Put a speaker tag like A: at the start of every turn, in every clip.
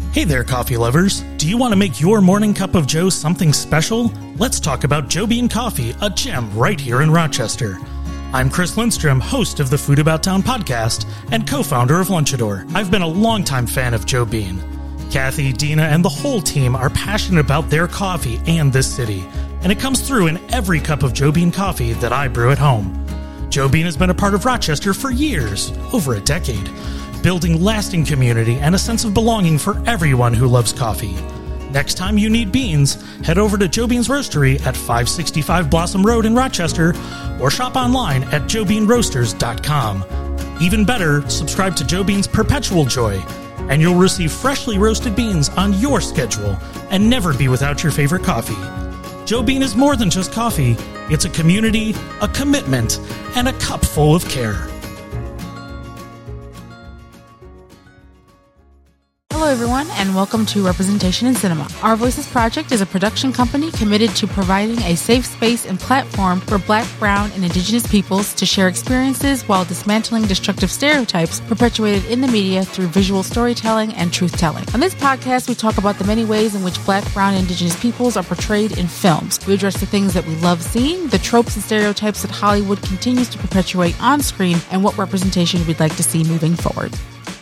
A: Hey there, coffee lovers. Do you want to make your morning cup of joe something special? Let's talk about Joe Bean Coffee, a gem right here in Rochester. I'm Chris Lindstrom, host of the Food About Town podcast and co-founder of Lunchador. I've been a longtime fan of Joe Bean. Kathy, Dina, and the whole team are passionate about their coffee and this city, and it comes through in every cup of Joe Bean coffee that I brew at home. Joe Bean has been a part of Rochester for years, over a decade, building lasting community and a sense of belonging for everyone who loves coffee. Next time you need beans, head over to Joe Bean's Roastery at 565 Blossom Road in Rochester or shop online at joebeanroasters.com. Even better, subscribe to Joe Bean's Perpetual Joy, and you'll receive freshly roasted beans on your schedule and never be without your favorite coffee. Joe Bean is more than just coffee. It's a community, a commitment, and a cup full of care.
B: Hello, everyone, and welcome to Representation in Cinema. Our Voices Project is a production company committed to providing a safe space and platform for Black, Brown, and Indigenous peoples to share experiences while dismantling destructive stereotypes perpetuated in the media through visual storytelling and truth-telling. On this podcast, we talk about the many ways in which Black, Brown, and Indigenous peoples are portrayed in films. We address the things that we love seeing, the tropes and stereotypes that Hollywood continues to perpetuate on screen, and what representation we'd like to see moving forward.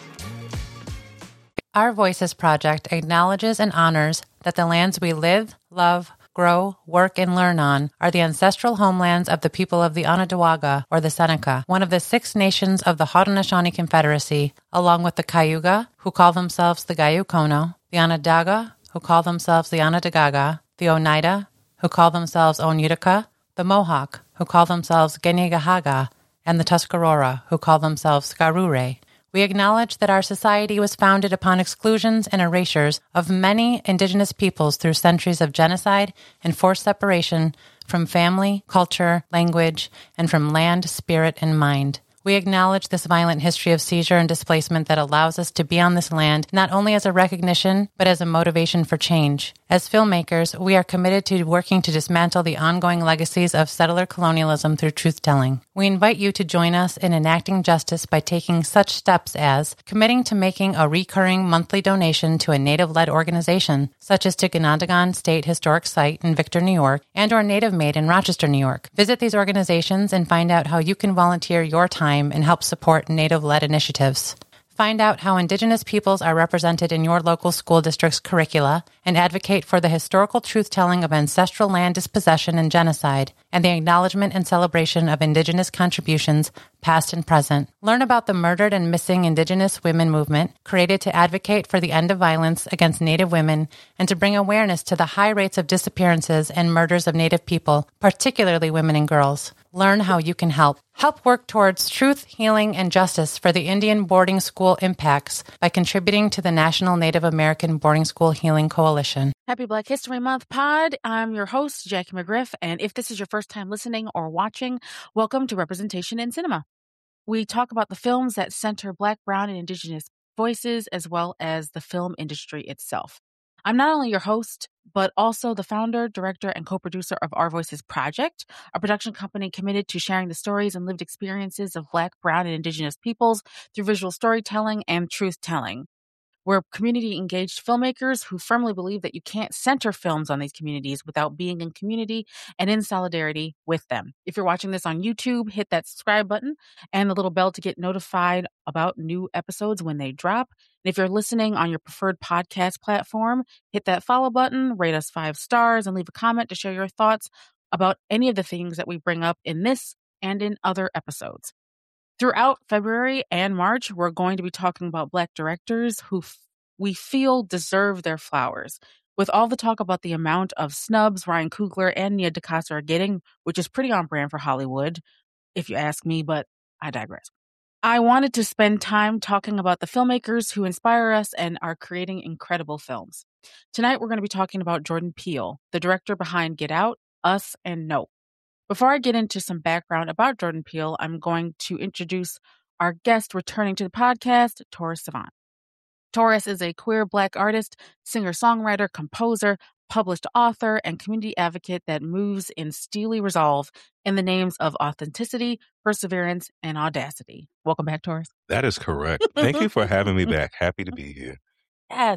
C: Our Voices Project acknowledges and honors that the lands we live, love, grow, work, and learn on are the ancestral homelands of the people of the Onondaga, or the Seneca, one of the 6 nations of the Haudenosaunee Confederacy, along with the Cayuga, who call themselves the Gayukono, the Onondaga, who call themselves the Onondaga, the Oneida, who call themselves Onutica, the Mohawk, who call themselves Gennegahaga, and the Tuscarora, who call themselves Garure. We acknowledge that our society was founded upon exclusions and erasures of many Indigenous peoples through centuries of genocide and forced separation from family, culture, language, and from land, spirit, and mind. We acknowledge this violent history of seizure and displacement that allows us to be on this land not only as a recognition, but as a motivation for change. As filmmakers, we are committed to working to dismantle the ongoing legacies of settler colonialism through truth-telling. We invite you to join us in enacting justice by taking such steps as committing to making a recurring monthly donation to a Native-led organization, such as to Ganondagan State Historic Site in Victor, New York, and or Native Made in Rochester, New York. Visit these organizations and find out how you can volunteer your time and help support Native-led initiatives. Find out how Indigenous peoples are represented in your local school district's curricula and advocate for the historical truth-telling of ancestral land dispossession and genocide and the acknowledgement and celebration of Indigenous contributions, past and present. Learn about the Murdered and Missing Indigenous Women movement, created to advocate for the end of violence against Native women and to bring awareness to the high rates of disappearances and murders of Native people, particularly women and girls. Learn how you can help. Help work towards truth, healing, and justice for the Indian boarding school impacts by contributing to the National Native American Boarding School Healing Coalition.
B: Happy Black History Month, Pod. I'm your host, Jackie McGriff, and if this is your first time listening or watching, welcome to Representation in Cinema. We talk about the films that center Black, Brown, and Indigenous voices, as well as the film industry itself. I'm not only your host, but also the founder, director, and co-producer of Our Voices Project, a production company committed to sharing the stories and lived experiences of Black, Brown, and Indigenous peoples through visual storytelling and truth-telling. We're community-engaged filmmakers who firmly believe that you can't center films on these communities without being in community and in solidarity with them. If you're watching this on YouTube, hit that subscribe button and the little bell to get notified about new episodes when they drop. And if you're listening on your preferred podcast platform, hit that follow button, rate us 5 stars, and leave a comment to share your thoughts about any of the things that we bring up in this and in other episodes. Throughout February and March, we're going to be talking about Black directors who we feel deserve their flowers. With all the talk about the amount of snubs Ryan Coogler and Nia DaCosta are getting, which is pretty on brand for Hollywood, if you ask me, but I digress. I wanted to spend time talking about the filmmakers who inspire us and are creating incredible films. Tonight, we're going to be talking about Jordan Peele, the director behind Get Out, Us, and Nope. Before I get into some background about Jordan Peele, I'm going to introduce our guest returning to the podcast, Taurus Savant. Taurus is a queer Black artist, singer-songwriter, composer, published author, and community advocate that moves in steely resolve in the names of authenticity, perseverance, and audacity. Welcome back, Taurus.
D: That is correct. Thank you for having me back. Happy to be here.
B: Yes.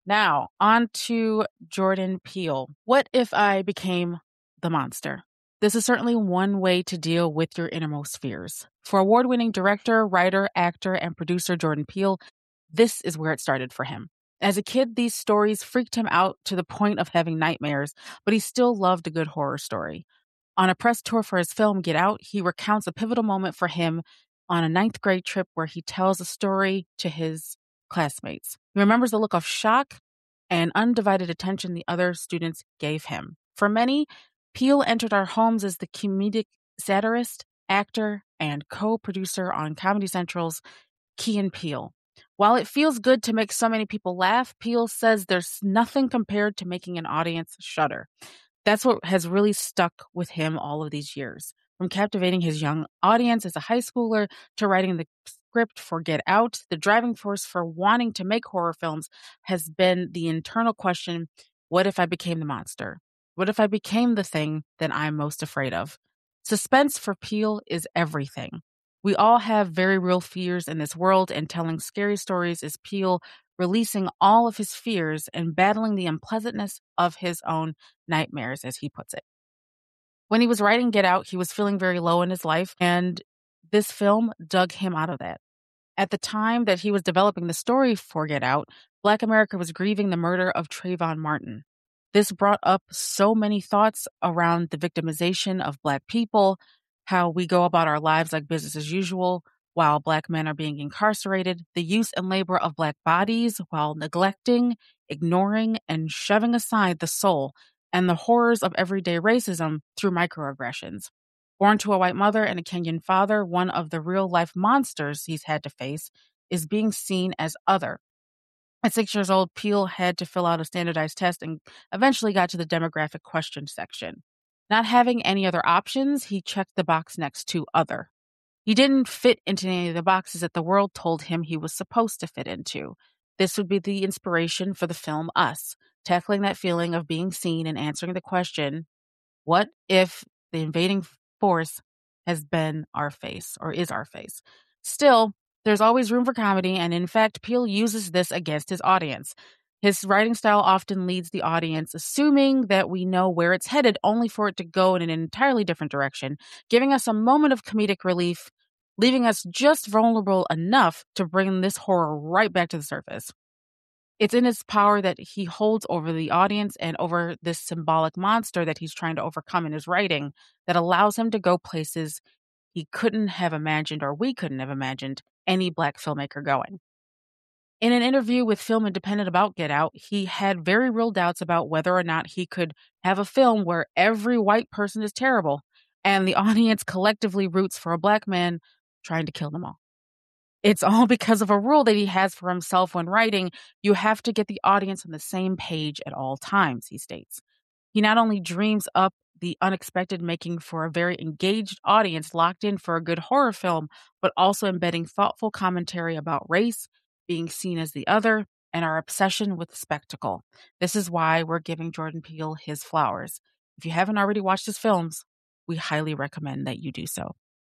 B: Now, on to Jordan Peele. What if I became the monster? This is certainly one way to deal with your innermost fears. For award-winning director, writer, actor, and producer Jordan Peele, this is where it started for him. As a kid, these stories freaked him out to the point of having nightmares, but he still loved a good horror story. On a press tour for his film Get Out, he recounts a pivotal moment for him on a 9th grade trip where he tells a story to his classmates. He remembers the look of shock and undivided attention the other students gave him. For many, Peele entered our homes as the comedic satirist, actor, and co-producer on Comedy Central's Key and Peele. While it feels good to make so many people laugh, Peele says there's nothing compared to making an audience shudder. That's what has really stuck with him all of these years. From captivating his young audience as a high schooler to writing the script for Get Out, the driving force for wanting to make horror films has been the internal question, what if I became the monster? What if I became the thing that I'm most afraid of? Suspense for Peele is everything. We all have very real fears in this world, and telling scary stories is Peele releasing all of his fears and battling the unpleasantness of his own nightmares, as he puts it. When he was writing Get Out, he was feeling very low in his life, and this film dug him out of that. At the time that he was developing the story for Get Out, Black America was grieving the murder of Trayvon Martin. This brought up so many thoughts around the victimization of Black people, how we go about our lives like business as usual while Black men are being incarcerated, the use and labor of Black bodies while neglecting, ignoring, and shoving aside the soul, and the horrors of everyday racism through microaggressions. Born to a white mother and a Kenyan father, one of the real-life monsters he's had to face is being seen as other. At 6 years old, Peele had to fill out a standardized test and eventually got to the demographic question section. Not having any other options, he checked the box next to other. He didn't fit into any of the boxes that the world told him he was supposed to fit into. This would be the inspiration for the film Us, tackling that feeling of being seen and answering the question, what if the invading force has been our face or is our face? Still, there's always room for comedy, and in fact, Peele uses this against his audience. His writing style often leads the audience, assuming that we know where it's headed, only for it to go in an entirely different direction, giving us a moment of comedic relief, leaving us just vulnerable enough to bring this horror right back to the surface. It's in his power that he holds over the audience and over this symbolic monster that he's trying to overcome in his writing that allows him to go places he couldn't have imagined, or we couldn't have imagined, any Black filmmaker going. In an interview with Film Independent about Get Out, he had very real doubts about whether or not he could have a film where every white person is terrible and the audience collectively roots for a Black man trying to kill them all. It's all because of a rule that he has for himself when writing. You have to get the audience on the same page at all times, he states. He not only dreams up the unexpected, making for a very engaged audience locked in for a good horror film, but also embedding thoughtful commentary about race, being seen as the other, and our obsession with spectacle. This is why we're giving Jordan Peele his flowers. If you haven't already watched his films, we highly recommend that you do so.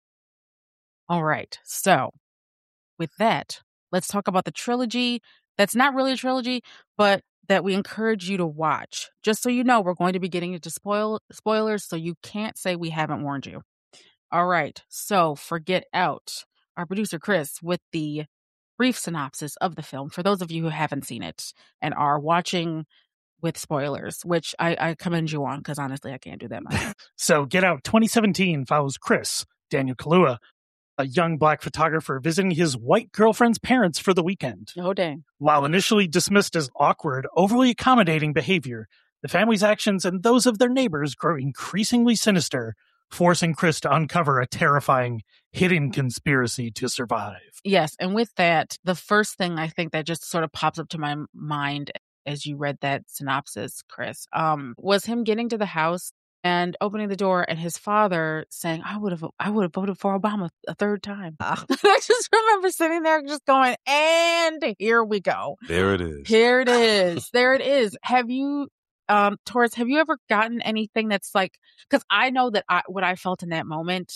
B: All right, so with that, let's talk about the trilogy. That's not really a trilogy, but that we encourage you to watch. Just so you know, we're going to be getting into spoilers, so you can't say we haven't warned you. All right, so for Get Out, our producer Chris with the brief synopsis of the film for those of you who haven't seen it and are watching with spoilers, which I commend you on, because honestly, I can't do that much.
A: So Get Out 2017 follows Chris, Daniel Kaluuya, a young Black photographer visiting his white girlfriend's parents for the weekend.
B: Oh, dang.
A: While initially dismissed as awkward, overly accommodating behavior, the family's actions and those of their neighbors grow increasingly sinister, forcing Chris to uncover a terrifying hidden conspiracy to survive.
B: Yes, and with that, the first thing I think that just sort of pops up to my mind as you read that synopsis, Chris, was him getting to the house and opening the door and his father saying, I would have voted for Obama a third time. I just remember sitting there just going, and here we go.
D: There it is.
B: Here it is. There it is. Have you, Taurus, have you ever gotten anything that's like, because I know that what I felt in that moment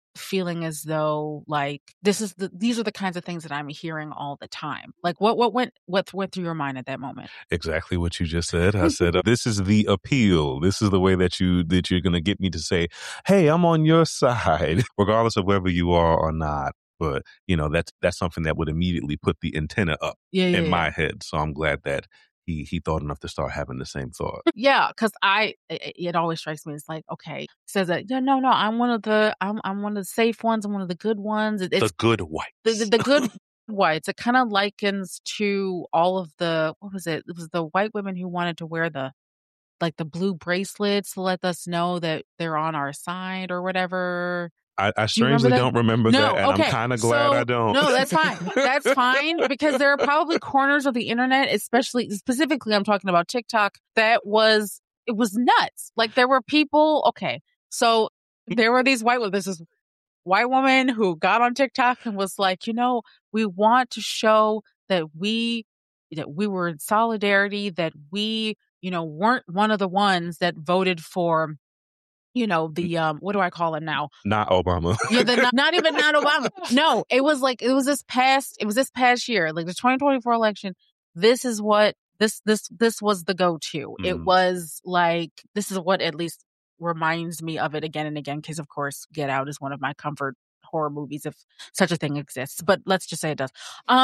B: feeling as though like these are the kinds of things that I'm hearing all the time. Like what went through your mind at that moment?
D: Exactly what you just said. I said, this is the appeal. This is the way that you're going to get me to say, hey, I'm on your side, regardless of whether you are or not. But, that's something that would immediately put the antenna up in my head. So I'm glad that he thought enough to start having the same thought.
B: Yeah, because it always strikes me as like, okay, says that, no, I'm one of the safe ones. I'm one of the good ones. It's
D: the good whites.
B: The good whites. It kind of likens to all of the, what was it? It was the white women who wanted to wear the blue bracelets to let us know that they're on our side or whatever.
D: I strangely don't remember that, and okay. I'm kind of glad I don't.
B: No, that's fine. That's fine, because there are probably corners of the internet, specifically I'm talking about TikTok, it was nuts. Like there were people, okay, so there were these this is white woman who got on TikTok and was like, we want to show that we were in solidarity, that we, weren't one of the ones that voted for the what do I call it now?
D: Not Obama.
B: Yeah, not even not Obama. No, it was this past year, like the 2024 election. This is what this was the go-to. It was like, this is what at least reminds me of it again and again, because of course Get Out is one of my comfort horror movies, if such a thing exists. But let's just say it does.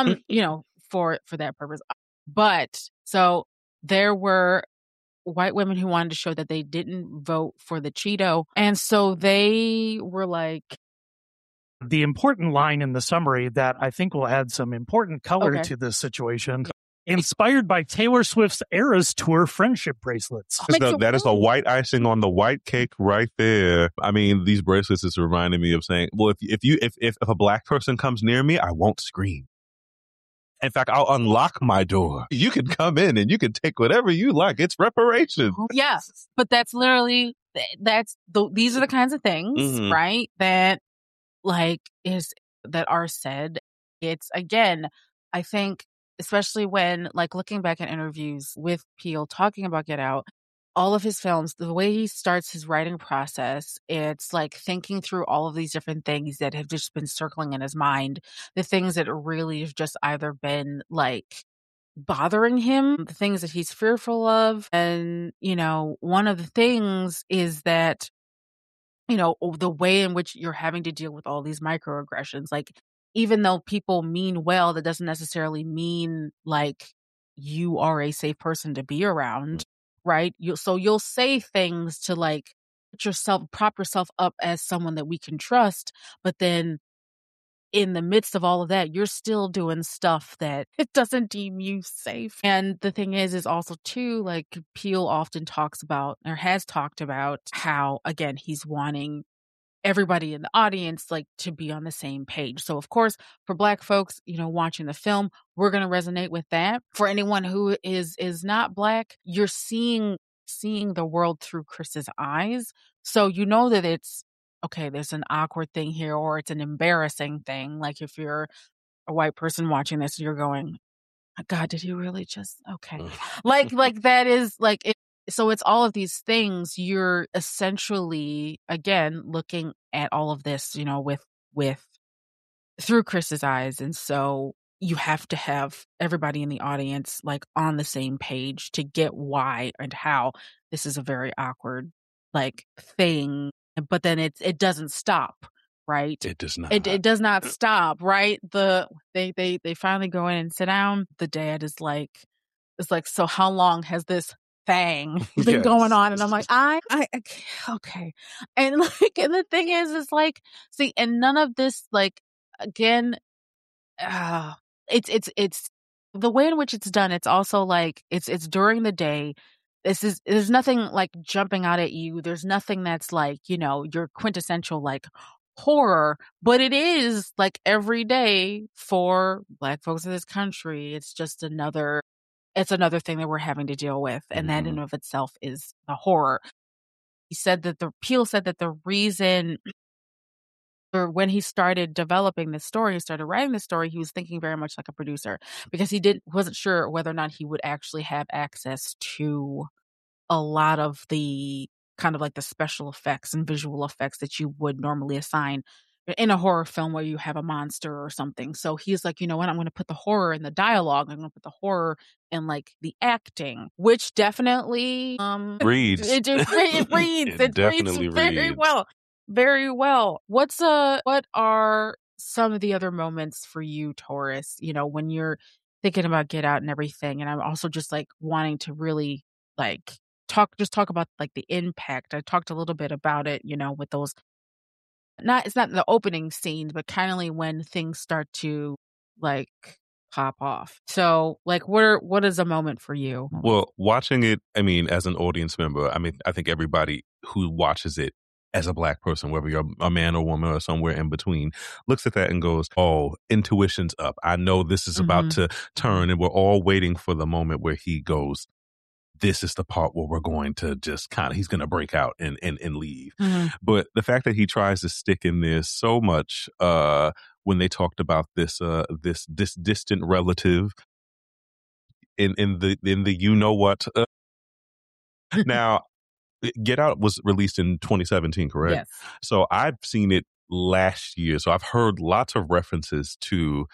B: For that purpose. But so there were white women who wanted to show that they didn't vote for the Cheeto. And so they were like...
A: The important line in the summary that I think will add some important color to this situation. Inspired by Taylor Swift's Eras Tour friendship bracelets.
D: That is the white icing on the white cake right there. I mean, these bracelets is reminding me of saying, well, if a black person comes near me, I won't scream. In fact, I'll unlock my door. You can come in and you can take whatever you like. It's reparations.
B: Yeah, but that's literally, these are the kinds of things, right? That that are said. It's, again, I think, especially when looking back at interviews with Peele talking about Get Out, all of his films, the way he starts his writing process, it's like thinking through all of these different things that have just been circling in his mind, the things that really have just either been bothering him, the things that he's fearful of. And, one of the things is that, the way in which you're having to deal with all these microaggressions, even though people mean well, that doesn't necessarily mean you are a safe person to be around. Right. You'll say things to prop yourself up as someone that we can trust. But then in the midst of all of that, you're still doing stuff that it doesn't deem you safe. And the thing is also too, Peele often talks about, or has talked about, how, again, he's wanting everybody in the audience to be on the same page. So of course, for Black folks, watching the film, we're going to resonate with that. For anyone who is not Black, you're seeing the world through Chris's eyes. So that it's okay, there's an awkward thing here, or it's an embarrassing thing. If you're a white person watching this, you're going, oh, God, did he really just okay? That is it. So it's all of these things. You're essentially, again, looking at all of this, with through Chris's eyes. And so you have to have everybody in the audience on the same page to get why and how this is a very awkward thing. But then it doesn't stop, right?
D: It does not.
B: It does not stop, right? They finally go in and sit down. The dad is so how long has this thing been going on? And I'm like, I okay. And and the thing is see, and none of this again, it's the way in which it's done. It's also it's during the day. There's nothing jumping out at you. There's nothing that's your quintessential horror, but it is every day for Black folks in this country. It's just another thing that we're having to deal with. And that in and of itself is a horror. Peele said that the reason, or when he started developing this story, he started writing this story, he was thinking very much like a producer, because he wasn't sure whether or not he would actually have access to a lot of the kind of the special effects and visual effects that you would normally assign in a horror film where you have a monster or something. So he's like, you know what, I'm going to put the horror in the dialogue. I'm going to put the horror in like the acting, which definitely
D: reads.
B: it reads. It
D: definitely
B: reads very
D: reads.
B: well. Very well. What are some of the other moments for you, Taurus, you know, when you're thinking about Get Out and everything? And I'm also just like wanting to really like talk about like the impact. I talked a little bit about it, you know, with those it's not the opening scenes, but kind of like when things start to like pop off. So like what is a moment for you?
D: Well, watching it, I mean, as an audience member, I mean, I think everybody who watches it as a Black person, whether you're a man or woman or somewhere in between, looks at that and goes, oh, intuition's up. I know this is about to turn, and we're all waiting for the moment where he goes, this is the part where we're going to just he's going to break out and leave. But the fact that he tries to stick in there so much, when they talked about this distant relative in the you know what. Now, Get Out was released in 2017, correct?
B: Yes.
D: So I've seen it last year. So I've heard lots of references to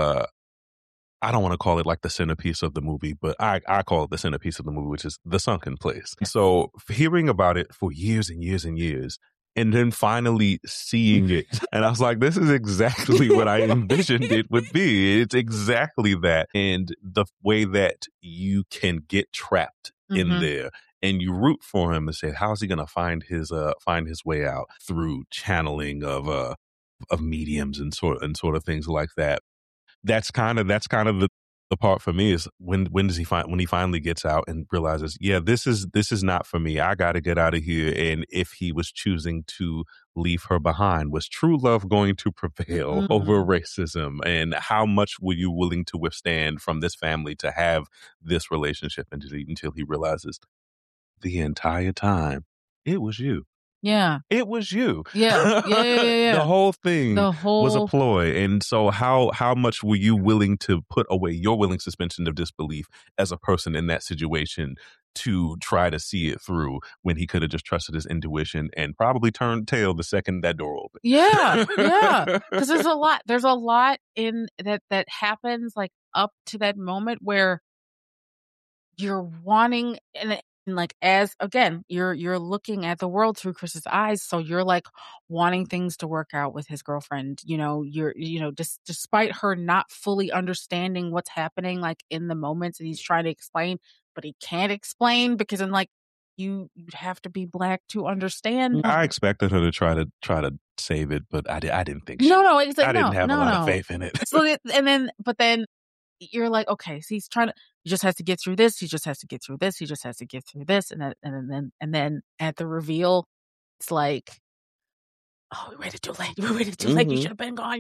D: I don't want to call it like the centerpiece of the movie, but I call it the centerpiece of the movie, which is The Sunken Place. So hearing about it for years and years and years, and then finally seeing it, and I was like, this is exactly what I envisioned it would be. It's exactly that. And the way that you can get trapped in there, and you root for him and say, how's he going to find his way out through channeling of mediums and sort of things like that. That's kind of the part for me is when he finally gets out and realizes, yeah, this is not for me. I got to get out of here. And if he was choosing to leave her behind, was true love going to prevail over racism? And how much were you willing to withstand from this family to have this relationship until he realizes the entire time it was you.
B: Yeah.
D: It was you.
B: Yeah.
D: The whole thing was a ploy. And so how much were you willing to put away your willing suspension of disbelief as a person in that situation to try to see it through when he could have just trusted his intuition and probably turned tail the second that door opened?
B: Yeah. Because there's a lot in that happens like up to that moment where you're wanting and like as again you're looking at the world through Chris's eyes, so you're like wanting things to work out with his girlfriend, you know, just despite her not fully understanding what's happening like in the moments that he's trying to explain, but he can't explain because I'm like you'd have to be Black to understand.
D: I expected her to try to save it, but I didn't think
B: no it's like,
D: I didn't have a lot of faith in it.
B: So but then you're like, okay, so he just has to get through this. He just has to get through this. He just has to get through this. And then at the reveal, it's like, oh, we waited too late. You should have been gone.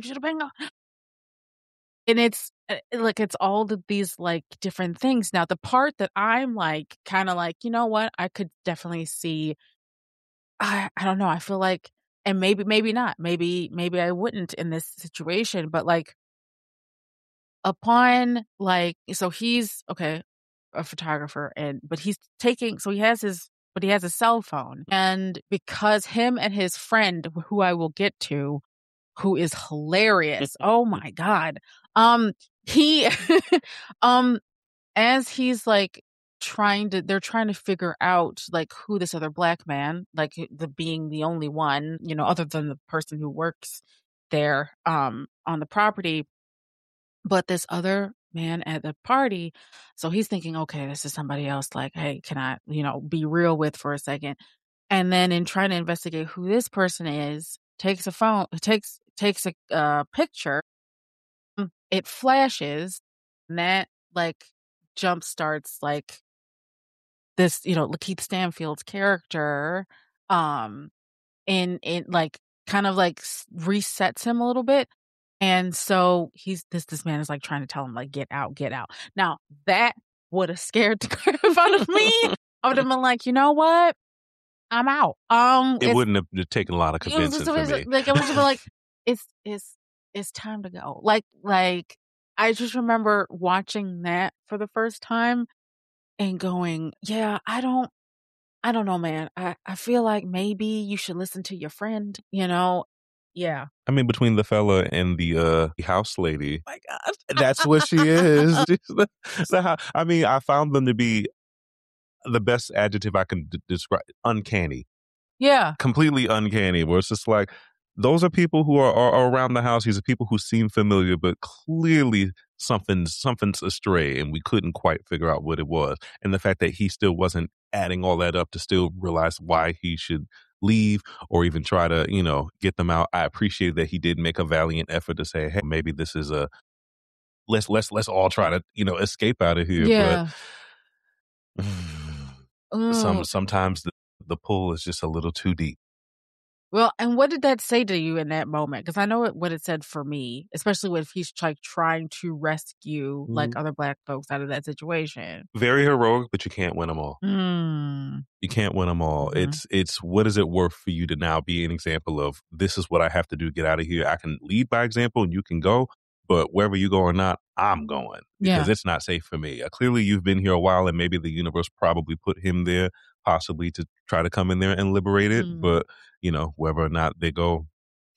B: And it's like, it's all of these like different things. Now, the part that I'm like, kind of like, you know what? I could definitely see, I don't know. I feel like, and maybe not. Maybe I wouldn't in this situation, but like, upon like, so he's a photographer but he has a cell phone, and because him and his friend, who I will get to, who is hilarious. Oh my God. He, as he's like they're trying to figure out like who this other Black man, like being the only one, you know, other than the person who works there, on the property. But this other man at the party, so he's thinking, okay, this is somebody else. Like, hey, can I, be real with for a second? And then in trying to investigate who this person is, takes a picture. It flashes, and that like jump starts like this, Lakeith Stanfield's character, in like kind of like resets him a little bit. And so this man is like trying to tell him like, get out. Now that would have scared the crap out of me. I would have been like, you know what? I'm out.
D: It wouldn't have taken a lot of convincing for me.
B: Like, I was just like, it's time to go. Like I just remember watching that for the first time and going, yeah, I don't know, man. I feel like maybe you should listen to your friend, Yeah.
D: I mean, between the fella and the house lady,
B: Oh my God.
D: that's what she is. I mean, I found them to be the best adjective I can describe. Uncanny.
B: Yeah.
D: Completely uncanny, where it's just like, those are people who are around the house. These are people who seem familiar, but clearly something's astray, and we couldn't quite figure out what it was. And the fact that he still wasn't adding all that up to still realize why he should leave or even try to, get them out. I appreciate that he did make a valiant effort to say, hey, maybe this is let's all try to, escape out of here.
B: Yeah.
D: But sometimes the pull is just a little too deep.
B: Well, and what did that say to you in that moment? Because I know what it said for me, especially if he's like trying to rescue like other Black folks out of that situation.
D: Very heroic, but you can't win them all. You can't win them all. It's what is it worth for you to now be an example of, this is what I have to do to get out of here. I can lead by example and you can go, but wherever you go or not, I'm going because it's not safe for me. Clearly you've been here a while, and maybe the universe probably put him there possibly to try to come in there and liberate it. But, whether or not they go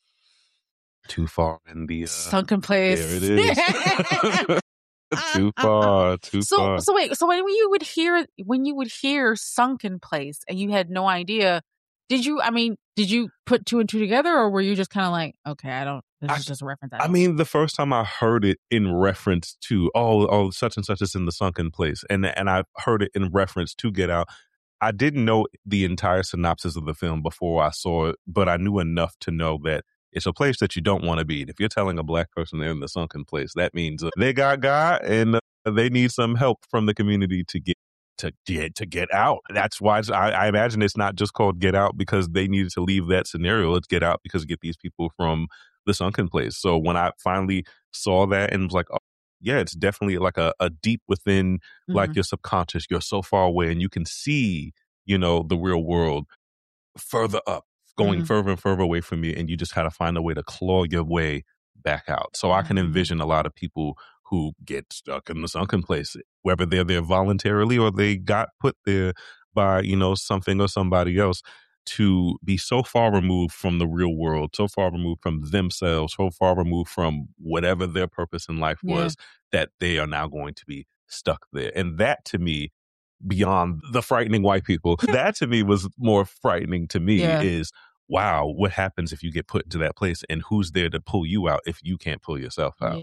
D: too far in the
B: sunken place.
D: There it is. Too far.
B: So wait, so when you would hear sunken place and you had no idea, did you put two and two together, or were you just kind of like, okay, this is just a reference?
D: I mean, the first time I heard it in reference to, such and such is in the sunken place, and I heard it in reference to Get Out. I didn't know the entire synopsis of the film before I saw it, but I knew enough to know that it's a place that you don't want to be. And if you're telling a Black person they're in the sunken place, that means they got God and they need some help from the community to get out. That's why I imagine it's not just called Get Out because they needed to leave that scenario. It's Get Out because get these people from the sunken place. So when I finally saw that and was like, oh, yeah, it's definitely like a deep within, like your subconscious. You're so far away and you can see, the real world further up, going further and further away from you. And you just had to find a way to claw your way back out. So I can envision a lot of people who get stuck in the sunken place, whether they're there voluntarily or they got put there by, something or somebody else, to be so far removed from the real world, so far removed from themselves, so far removed from whatever their purpose in life was, that they are now going to be stuck there. And that to me, beyond the frightening white people, that to me was more frightening to me is, wow, what happens if you get put into that place and who's there to pull you out if you can't pull yourself out?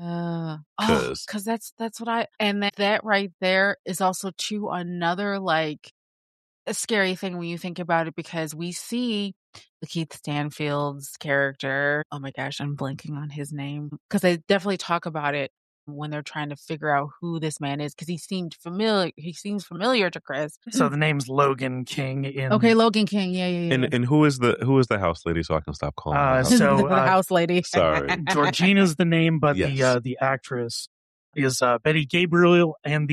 B: Because that's what and that right there is also too another like a scary thing when you think about it, because we see Lakeith Stanfield's character. Oh my gosh, I'm blanking on his name, because they definitely talk about it when they're trying to figure out who this man is, because he seems familiar to Chris.
A: So the name's Logan King.
B: Logan King. Yeah.
D: And who is the house lady? So I can stop calling her
B: the house lady.
D: Sorry,
A: Georgina's the name, but
D: yes.
A: the actress is Betty Gabriel, and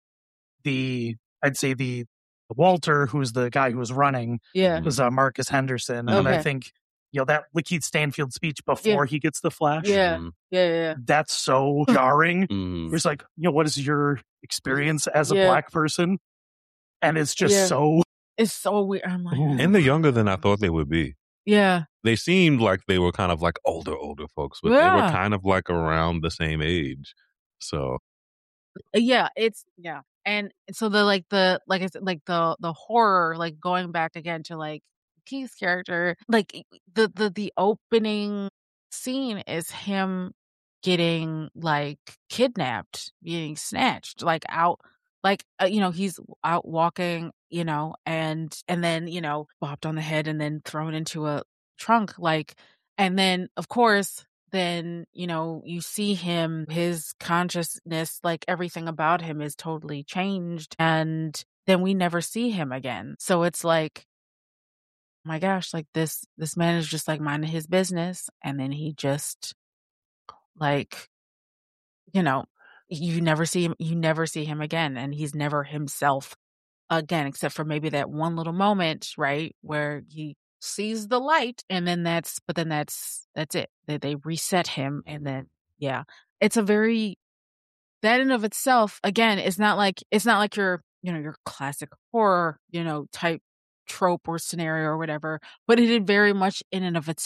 A: the I'd say the Walter, who's the guy who was running, was Marcus Henderson. And I think, that Lakeith Stanfield speech before he gets the flash.
B: Yeah.
A: That's so jarring. It's like, what is your experience as a Black person? And it's just so...
B: It's so weird. I'm like...
D: And they're younger than I thought they would be.
B: Yeah.
D: They seemed like they were kind of like older folks, but they were kind of like around the same age. So...
B: And so the horror, like going back again to like Keith's character, like the opening scene is him getting like kidnapped, getting snatched, like out, like he's out walking, and then bopped on the head and then thrown into a trunk, like, and then of course. Then, you see him, his consciousness, like everything about him is totally changed. And then we never see him again. So it's like, oh my gosh, like this man is just like minding his business. And then he just like, you never see him again. And he's never himself again, except for maybe that one little moment, right, where he sees the light, and then that's it. They reset him, and then it's a very, that in of itself, again, it's not like your your classic horror type trope or scenario or whatever, but it very much in and of itself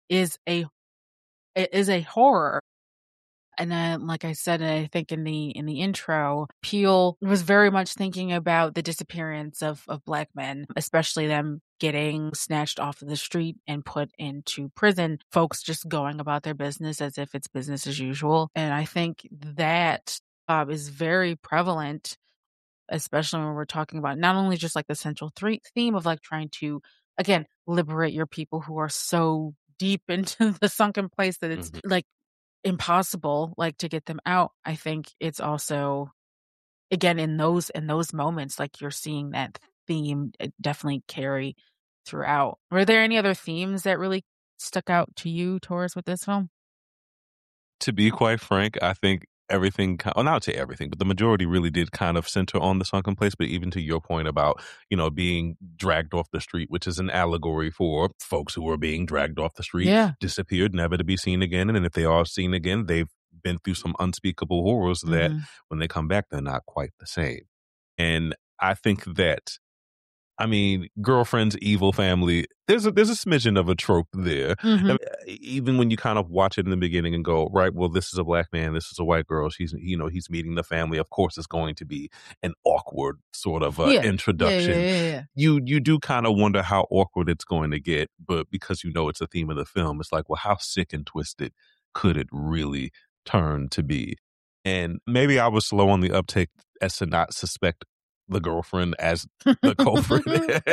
B: is a horror. And then, like I said, I think in the intro, Peele was very much thinking about the disappearance of Black men, especially them getting snatched off of the street and put into prison, folks just going about their business as if it's business as usual. And I think that is very prevalent, especially when we're talking about not only just like the central theme of like trying to, again, liberate your people who are so deep into the sunken place that it's like impossible like to get them out. I think it's also, again, in those moments, like you're seeing that theme definitely carry throughout. Were there any other themes that really stuck out to you, Taurus, with this film?
D: To be quite frank, I think everything, well, not to everything, but the majority really did kind of center on the sunken place. But even to your point about, being dragged off the street, which is an allegory for folks who are being dragged off the street, disappeared, never to be seen again. And if they are seen again, they've been through some unspeakable horrors that when they come back, they're not quite the same. And I think that, girlfriend's evil family, there's a smidgen of a trope there. Even when you kind of watch it in the beginning and go, right, well, this is a Black man, this is a white girl, he's meeting the family. Of course, it's going to be an awkward sort of introduction. You do kind of wonder how awkward it's going to get, but because it's a theme of the film, it's like, well, how sick and twisted could it really turn to be? And maybe I was slow on the uptake as to not suspect the girlfriend as the culprit.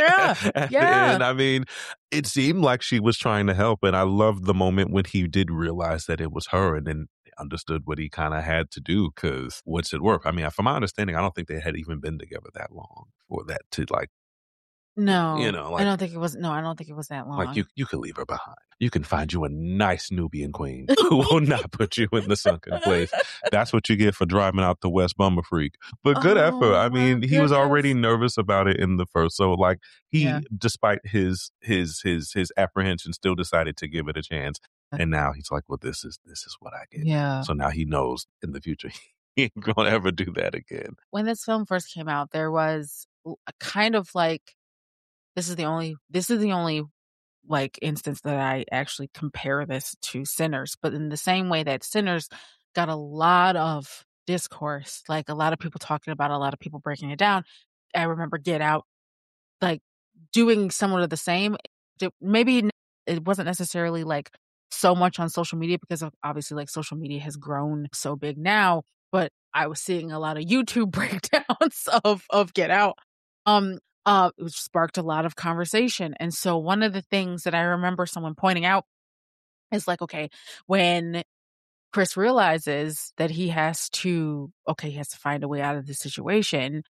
D: And it seemed like she was trying to help. And I loved the moment when he did realize that it was her and then understood what he kind of had to do, because what's it worth? From my understanding, I don't think they had even been together that long for that to
B: No, I don't think it was. No, I don't think it was that long.
D: Like you can leave her behind. You can find you a nice Nubian queen who will not put you in the sunken place. That's what you get for driving out the West Bummer Freak. But good effort. He was already nervous about it in the first, so despite his apprehension, still decided to give it a chance. And now he's like, well, this is what I get.
B: Yeah.
D: So now he knows in the future he ain't gonna ever do that again.
B: When this film first came out, there was a kind of like, this is the only like instance that I actually compare this to Sinners. But in the same way that Sinners got a lot of discourse, like a lot of people talking about it, a lot of people breaking it down, I remember Get Out like doing somewhat of the same. Maybe it wasn't necessarily like so much on social media, because obviously like social media has grown so big now, but I was seeing a lot of YouTube breakdowns of Get Out. It sparked a lot of conversation. And so one of the things that I remember someone pointing out is like, okay, when Chris realizes that he has to find a way out of the situation,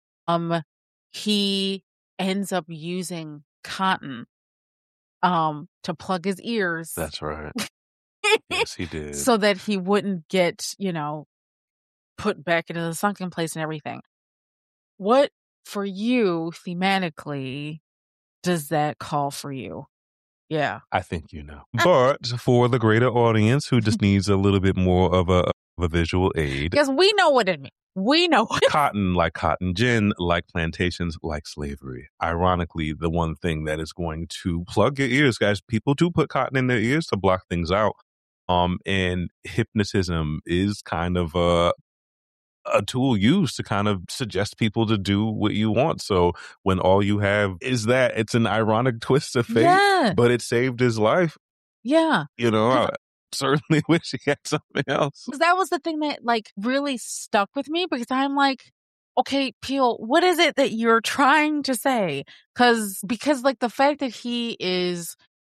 B: he ends up using cotton to plug his ears.
D: That's right. Yes, he did.
B: So that he wouldn't get, put back into the sunken place and everything. What, for you, thematically, does that call for you? Yeah.
D: I think you know. But for the greater audience who just needs a little bit more of a visual aid.
B: Yes, we know what it means. We know.
D: Cotton like cotton gin, like plantations, like slavery. Ironically, the one thing that is going to plug your ears, guys, people do put cotton in their ears to block things out. And hypnotism is kind of a tool used to kind of suggest people to do what you want. So when all you have is that, it's an ironic twist of fate, but it saved his life.
B: Yeah.
D: I certainly wish he had something else.
B: That was the thing that like really stuck with me, because I'm like, okay, Peele, what is it that you're trying to say? Because like the fact that he's,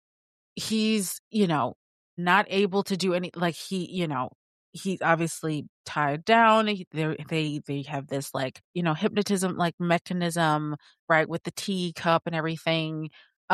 B: not able to do any, like he's obviously tied down. They have this like, hypnotism like mechanism, right, with the teacup and everything,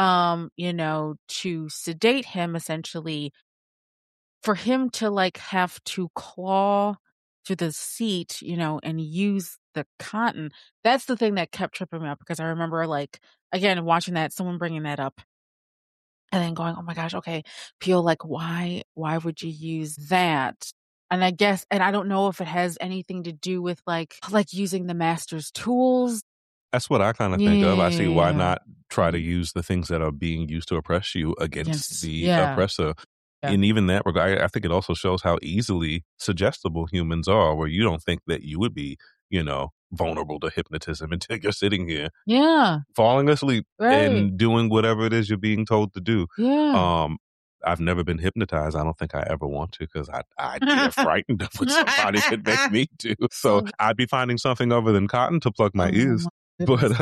B: to sedate him, essentially. For him to like have to claw through the seat, and use the cotton. That's the thing that kept tripping me up, because I remember like, again, watching that, someone bringing that up. And then going, oh my gosh, okay, Peele, like, why would you use that? And I guess, and I don't know if it has anything to do with like using the master's tools
D: That's what I kind of think of. I see why
B: Yeah.
D: not try to use the things that are being used to oppress you against the
B: Yeah.
D: oppressor.
B: Yeah.
D: And even that regard, I think it also shows how easily suggestible humans are, where you don't think that you would be, vulnerable to hypnotism until you're sitting here
B: Yeah.
D: falling asleep
B: Right.
D: and doing whatever it is you're being told to do.
B: Yeah.
D: I've never been hypnotized. I don't think I ever want to because I'd get frightened of what somebody could make me do. So I'd be finding something other than cotton to plug my ears.
B: But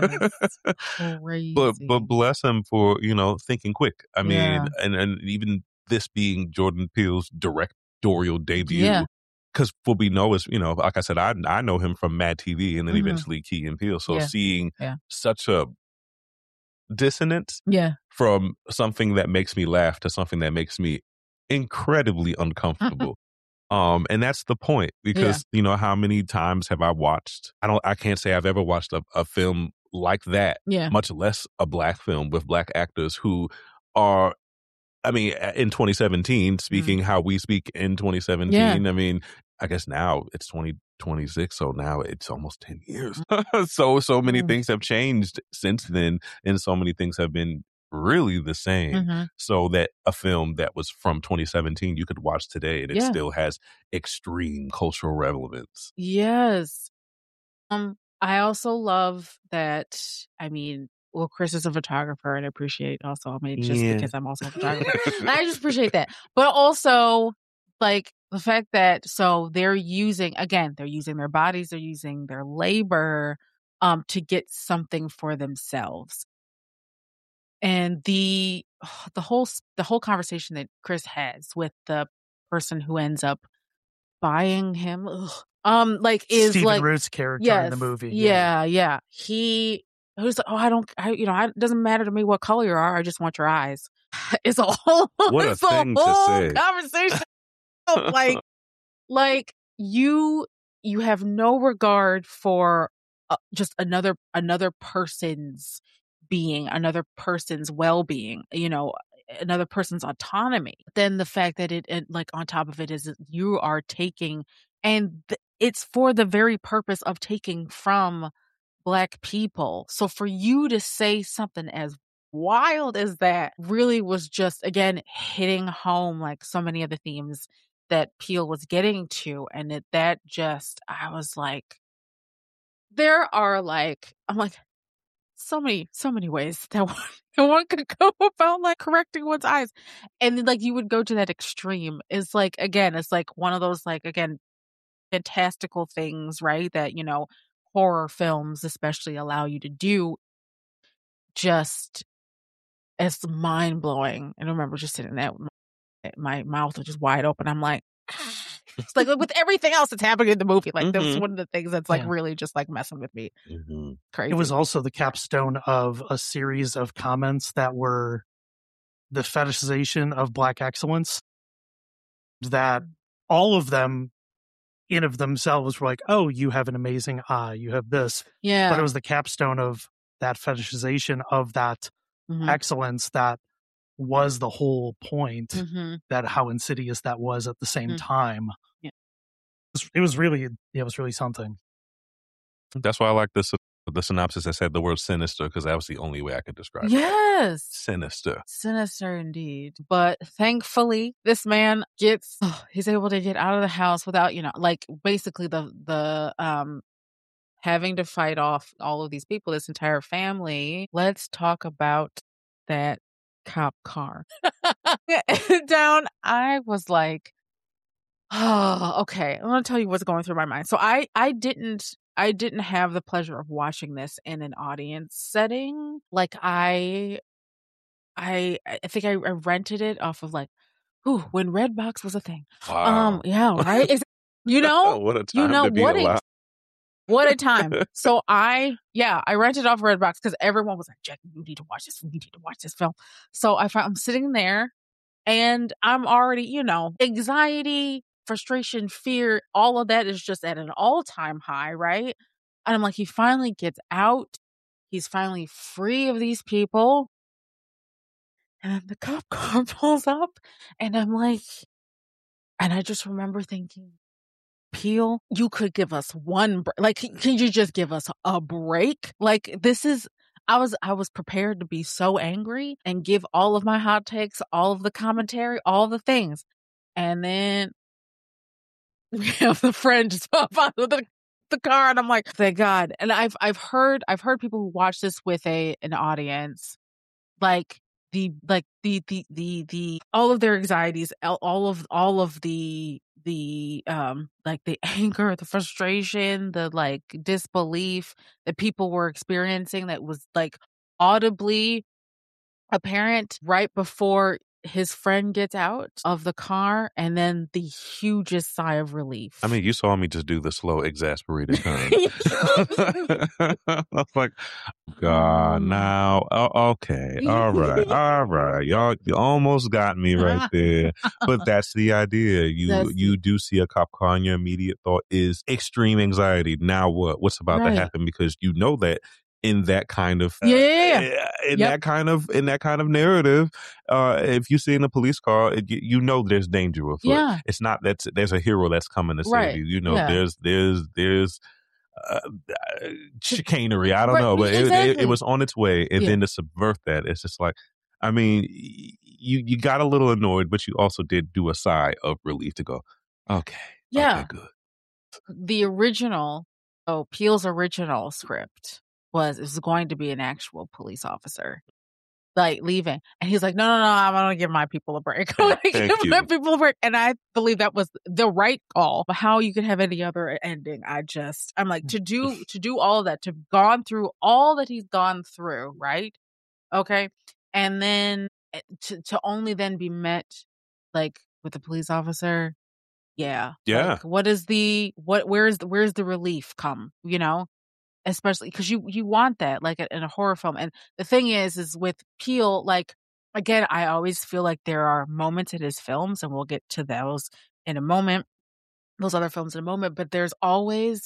D: but bless him for thinking quick. I mean,
B: Yeah.
D: and even this being Jordan Peele's directorial debut.
B: Yeah.
D: Because what we know is, like I said, I know him from Mad TV and then
B: Mhm.
D: eventually Key and Peele. So
B: Yeah.
D: seeing
B: Yeah.
D: such a dissonance
B: Yeah.
D: from something that makes me laugh to something that makes me incredibly uncomfortable. And that's the point, because how many times have I watched? I can't say I've ever watched a film like that,
B: Yeah.
D: much less a black film with black actors who are, I mean, in 2017, speaking how we speak in 2017.
B: Yeah.
D: I mean, I guess now it's 2026, so now it's almost 10 years. so many things have changed since then, and so many things have been really the same.
B: Mhm.
D: So that a film that was from 2017 you could watch today and it
B: Yeah.
D: still has extreme cultural relevance.
B: Yes. I also love that. I mean, well, Chris is a photographer, and I appreciate also. I mean, just
A: Yeah.
B: because I'm also a photographer, and I just appreciate that. But also, like the fact that they're using their bodies, they're using their labor, to get something for themselves. And the whole conversation that Chris has with the person who ends up buying him, is
A: Stephen
B: like,
A: Root's character in the movie.
B: yeah. He was like, it doesn't matter to me what color you are. I just want your eyes. It's a whole,
D: What a
B: it's
D: thing to
B: whole
D: say.
B: conversation. like you have no regard for just another person's being, another person's well-being, another person's autonomy. Then the fact that it like on top of it is that you are taking, and it's for the very purpose of taking from Black people. So for you to say something as wild as that really was just, again, hitting home like so many of the themes that Peele was getting to. And that just, I was like, there are like, I'm like, so many ways that one could go about like correcting one's eyes. And then like you would go to that extreme. Is like, again, it's like one of those, like, again, fantastical things, right? That, horror films especially allow you to do, just as mind blowing. And I remember just sitting there, my mouth was just wide open. I'm like, it's like with everything else that's happening in the movie, like that was one of the things that's like really just like messing with me. Crazy.
A: It was also the capstone of a series of comments that were the fetishization of Black excellence, that all of them in of themselves were like, oh, you have an amazing eye, you have this.
B: Yeah.
A: But it was the capstone of that fetishization of that excellence that was the whole point, that how insidious that was at the same time.
B: Yeah.
A: It was really something.
D: That's why I like the synopsis that said the word sinister, because that was the only way I could describe it.
B: Yes.
D: Sinister
B: Indeed. But thankfully, this man he's able to get out of the house without, like basically the having to fight off all of these people, this entire family. Let's talk about that cop car. Down, I was like, oh, okay. I'm going to tell you what's going through my mind. So I didn't have the pleasure of watching this in an audience setting. Like I think I rented it off of like, when Redbox was a thing.
D: Wow.
B: Yeah, right.
D: What a time to be alive.
B: What a time. So I rented off Redbox because everyone was like, Jack, you need to watch this. You need to watch this film. So I'm sitting there and I'm already, anxiety, frustration, fear, all of that is just at an all-time high, right? And I'm like, he finally gets out. He's finally free of these people. And then the cop car pulls up and I'm like, and I just remember thinking, Peele, you could give us one, like, can you just give us a break? Like, this is, I was prepared to be so angry and give all of my hot takes, all of the commentary, all the things. And then we have the friend just pop out of the car, and I'm like, thank God. And I've heard people who watch this with an audience, like the all of their anxieties, all of the like the anger, the frustration, the like disbelief that people were experiencing that was like audibly apparent right before his friend gets out of the car, and then the hugest sigh of relief.
D: I mean, you saw me just do the slow, exasperated turn. I was like, God, now, okay, all right, y'all, you almost got me right there. But that's the idea. You do see a cop car, and your immediate thought is extreme anxiety. Now what? What's about to happen? Because you know that in that kind of that kind of narrative, if you see in a police car, you know there's danger afoot.
B: Yeah.
D: It's not that there's a hero that's coming to save you. You know, there's chicanery. I don't know, but it was on its way, and then to subvert that, it's just like, I mean, you got a little annoyed, but you also did do a sigh of relief to go, okay, good.
B: The original, Peele's original script was going to be an actual police officer, like, leaving, and he's like, no, I'm gonna give my people a break. And I believe that was the right call. But how you could have any other ending, I'm like, to do all of that, to have gone through all that he's gone through, right? Okay, and then to only then be met like with a police officer. Yeah. Like, where's the relief come, you know? Especially because you want that, like, in a horror film. And the thing is with Peele, like, again, I always feel like there are moments in his films, and we'll get to those in a moment, those other films in a moment, but there's always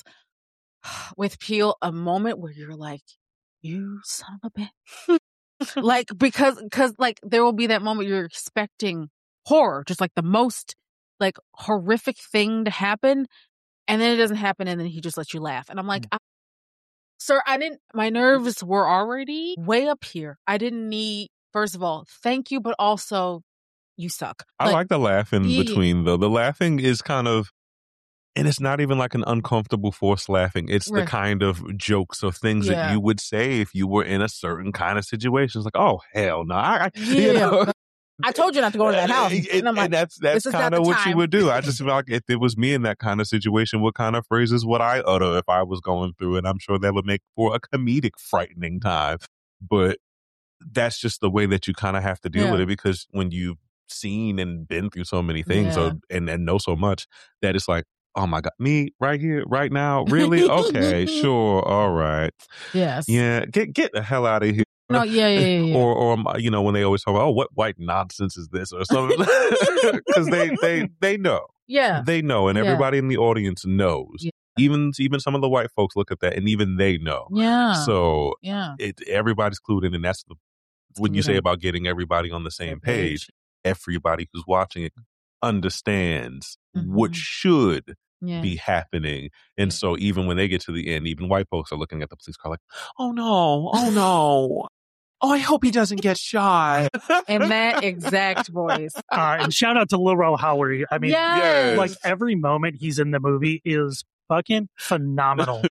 B: with Peele a moment where you're like, you son of a bitch. Like, because like there will be that moment you're expecting horror, just like the most like horrific thing to happen, and then it doesn't happen, and then he just lets you laugh. And I'm like, sir, my nerves were already way up here. I didn't need, first of all, thank you, but also, you suck.
D: I like the laugh in between, though. The laughing is kind of, and it's not even like an uncomfortable forced laughing. It's the kind of jokes of things that you would say if you were in a certain kind of situation. It's like, oh, hell no. You know?
B: I told you not to go to that house. And I'm like,
D: and that's kind of what you would do. I just feel like if it was me in that kind of situation, what kind of phrases would I utter if I was going through it? I'm sure that would make for a comedic, frightening time. But that's just the way that you kind of have to deal with it, because when you've seen and been through so many things and know so much, that it's like, oh my God, me right here, right now? Really? Okay, sure. All right.
B: Yes.
D: Yeah. Get the hell out of here.
B: No, yeah.
D: Or you know, when they always talk about, oh, what white nonsense is this or something, because they know, they know, and everybody in the audience knows. Even some of the white folks look at that, and even they know. So everybody's clued in, and that's when you say about getting everybody on the same page. Everybody who's watching it understands what should be happening. And so even when they get to the end, even white folks are looking at the police car like, oh no, oh, I hope he doesn't get shot.
B: In that exact voice.
A: And shout out to Lil Rel Howery. I mean, like, every moment he's in the movie is fucking phenomenal.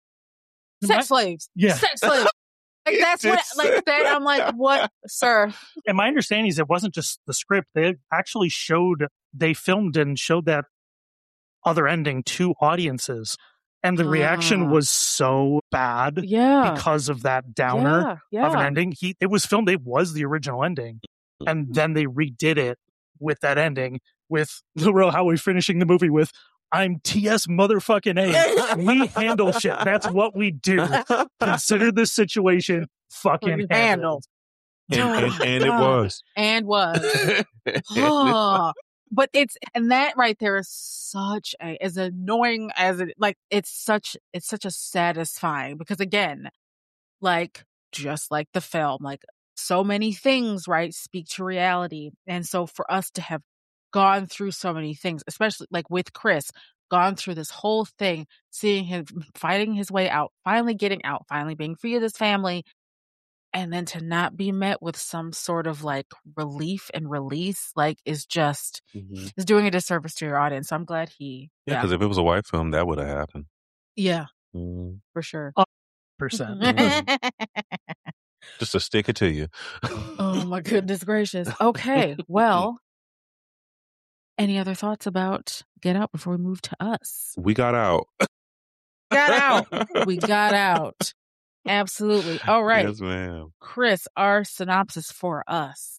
B: Sex slaves.
A: Yeah.
B: Sex slaves. Like, that's what, like, that, I'm like, what, sir?
A: And my understanding is it wasn't just the script. They actually filmed and showed that other ending to audiences. And the reaction was so bad because of that downer of an ending. It was filmed, it was the original ending. And then they redid it with that ending, with Lil Rel Howery finishing the movie with, I'm TS motherfucking A. We handle shit. That's what we do. Consider this situation fucking handled.
D: And it was.
B: And was. But and that right there is such as annoying as it, like, it's such a satisfying, because again, like, just like the film, like, so many things, right, speak to reality. And so for us to have gone through so many things, especially like with Chris, gone through this whole thing, seeing him fighting his way out, finally getting out, finally being free of this family, and then to not be met with some sort of like relief and release, like is just is doing a disservice to your audience. So I'm glad he
D: because if it was a white film, that would have happened.
B: Yeah, for sure.
A: 100%.
D: Just to stick it to you.
B: Oh my goodness gracious. Okay, well, any other thoughts about Get Out before we move to us?
D: We got out.
B: Got out. We got out. Absolutely. All right.
D: Yes, ma'am.
B: Chris, our synopsis for us.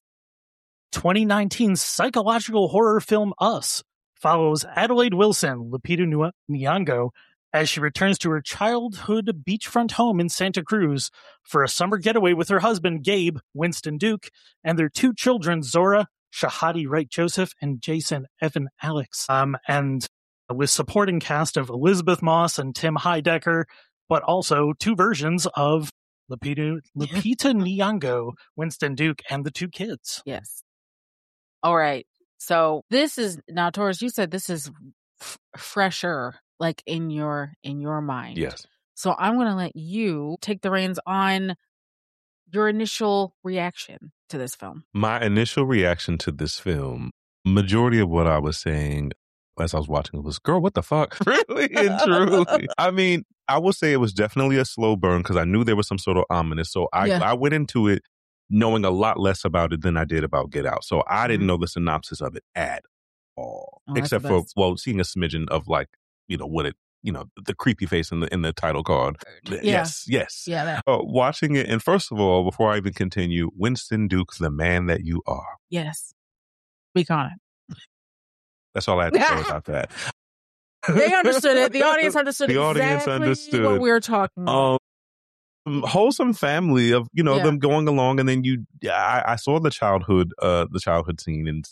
A: 2019 psychological horror film Us follows Adelaide Wilson, Lupita Nyong'o, as she returns to her childhood beachfront home in Santa Cruz for a summer getaway with her husband, Gabe, Winston Duke, and their 2 children, Zora, Shahadi Wright Joseph, and Jason Evan Alex. And with supporting cast of Elizabeth Moss and Tim Heidecker, but also 2 versions of Lupita Nyong'o, Winston Duke, and the 2 kids.
B: Yes. All right. So this is now, Taurus, you said this is fresher, like in your mind.
D: Yes.
B: So I'm going to let you take the reins on your initial reaction to this film.
D: My initial reaction to this film, majority of what I was saying as I was watching it was, girl, what the fuck? Really and truly. I mean, I will say it was definitely a slow burn because I knew there was some sort of ominous. So I went into it knowing a lot less about it than I did about Get Out. So I didn't know the synopsis of it at all.
B: Oh,
D: except for, seeing a smidgen of like, what it, the creepy face in the title card.
B: Yeah.
D: Yes.
B: Yeah. That.
D: Watching it, and first of all, before I even continue, Winston Duke, the man that you are.
B: Yes. Speak on it.
D: That's all I had to say about that.
B: They understood it. The audience understood
D: the audience
B: exactly
D: understood
B: what we were talking about.
D: Wholesome family of, them going along. And then I saw the childhood scene and,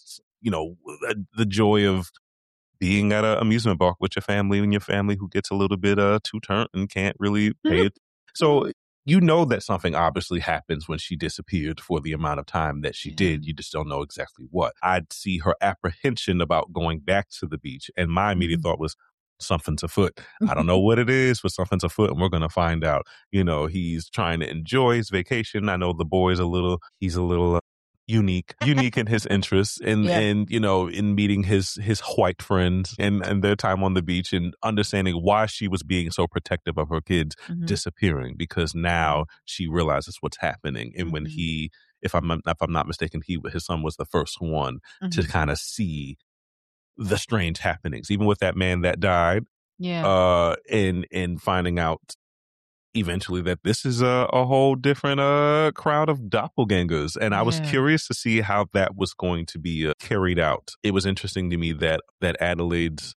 D: the joy of being at an amusement park with your family and your family who gets a little bit too turnt and can't really pay it. So that something obviously happens when she disappeared for the amount of time that she did. You just don't know exactly what. I'd see her apprehension about going back to the beach. And my immediate thought was, something's afoot. I don't know what it is, but something's afoot, and we're going to find out. He's trying to enjoy his vacation. I know the boy's he's a little unique in his interests and in meeting his white friends and their time on the beach and understanding why she was being so protective of her kids disappearing, because now she realizes what's happening. And when if I'm not mistaken, his son was the first one to kind of see the strange happenings, even with that man that died.
B: Yeah.
D: And finding out eventually that this is a whole different crowd of doppelgangers. And I was curious to see how that was going to be carried out. It was interesting to me that Adelaide's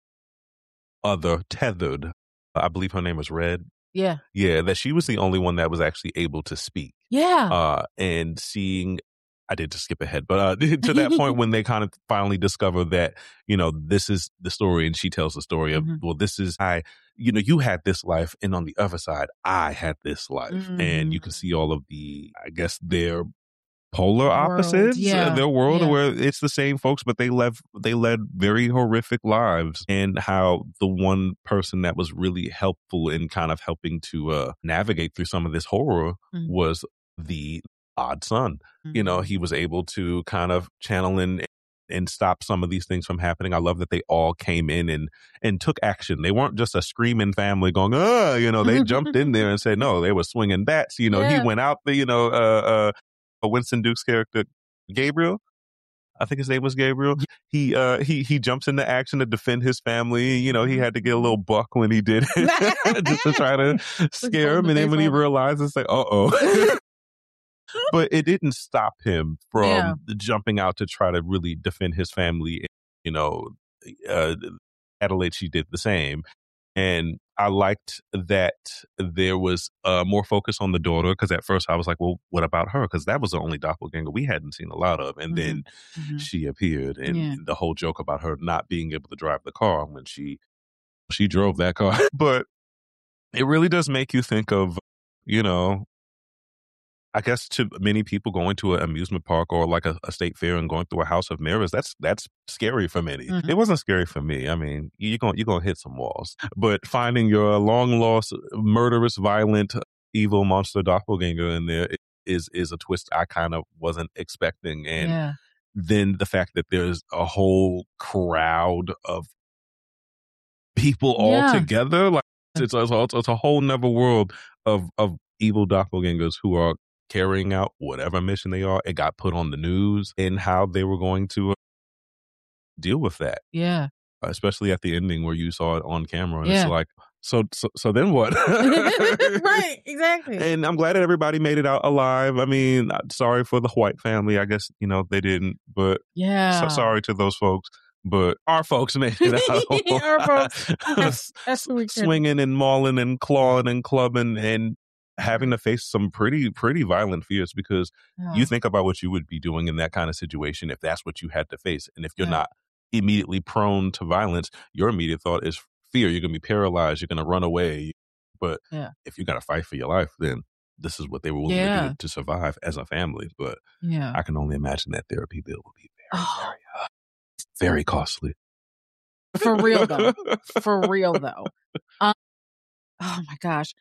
D: other tethered, I believe her name was Red.
B: Yeah.
D: Yeah, that she was the only one that was actually able to speak.
B: Yeah.
D: And seeing, I did just skip ahead, but to that point when they kind of finally discover that, this is the story, and she tells the story of, well, this is, you had this life, and on the other side, I had this life. And you can see all of the, I guess, their polar opposites, their world where it's the same folks, but they led very horrific lives, and how the one person that was really helpful in kind of helping to navigate through some of this horror was the odd son. He was able to kind of channel in and stop some of these things from happening. I love that they all came in and took action. They weren't just a screaming family going, they jumped in there and said, no, they were swinging bats. He went out there, Winston Duke's character, Gabriel, I think his name was Gabriel. He jumps into action to defend his family. He had to get a little buck when he did it just to try to scare him. And then when he realized, it's like, uh-oh. But it didn't stop him from jumping out to try to really defend his family. Adelaide, she did the same. And I liked that there was more focus on the daughter, because at first I was like, well, what about her? Because that was the only doppelganger we hadn't seen a lot of. And then she appeared, and the whole joke about her not being able to drive the car when she drove that car. But it really does make you think of, I guess to many people going to an amusement park or like a state fair and going through a house of mirrors, that's scary for many.
B: Mhm.
D: It wasn't scary for me. I mean, you're gonna hit some walls. But finding your long lost, murderous, violent, evil monster doppelganger in there is a twist I kind of wasn't expecting. And then the fact that there's a whole crowd of people all together, like it's a whole nother world of evil doppelgangers who are carrying out whatever mission they are. It got put on the news and how they were going to deal with that.
B: Yeah.
D: Especially at the ending where you saw it on camera. And it's like, so then what?
B: Right, exactly.
D: And I'm glad that everybody made it out alive. I mean, sorry for the White family. I guess, they didn't, but sorry to those folks. But our folks made it out.
B: Our folks. That's who we
D: swinging and mauling and clawing and clubbing and having to face some pretty violent fears, because you think about what you would be doing in that kind of situation if that's what you had to face. And if you're not immediately prone to violence, your immediate thought is fear. You're going to be paralyzed. You're going to run away. But if you got to fight for your life, then this is what they were willing to do to survive as a family. But I can only imagine that therapy bill will be very costly.
B: For real though. Oh my gosh.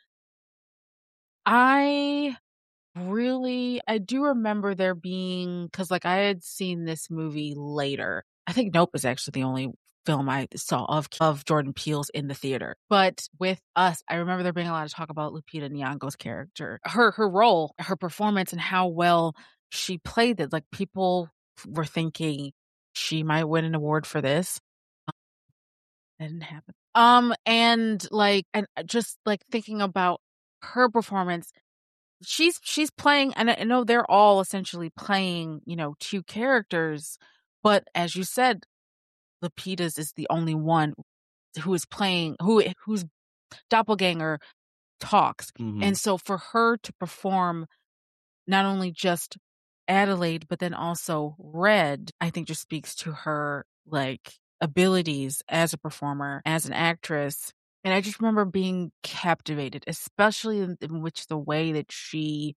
B: I do remember there being, because like I had seen this movie later. I think Nope is actually the only film I saw of Jordan Peele's in the theater. But with Us, I remember there being a lot of talk about Lupita Nyong'o's character, her role, her performance, and how well she played it. Like people were thinking she might win an award for this. That didn't happen. And just like thinking about her performance, she's playing, and I know they're all essentially playing, two characters, but as you said, Lupita's is the only one who is playing, whose doppelganger talks.
D: Mhm.
B: And so for her to perform not only just Adelaide, but then also Red, I think just speaks to her like abilities as a performer, as an actress. And I just remember being captivated, especially in which the way that she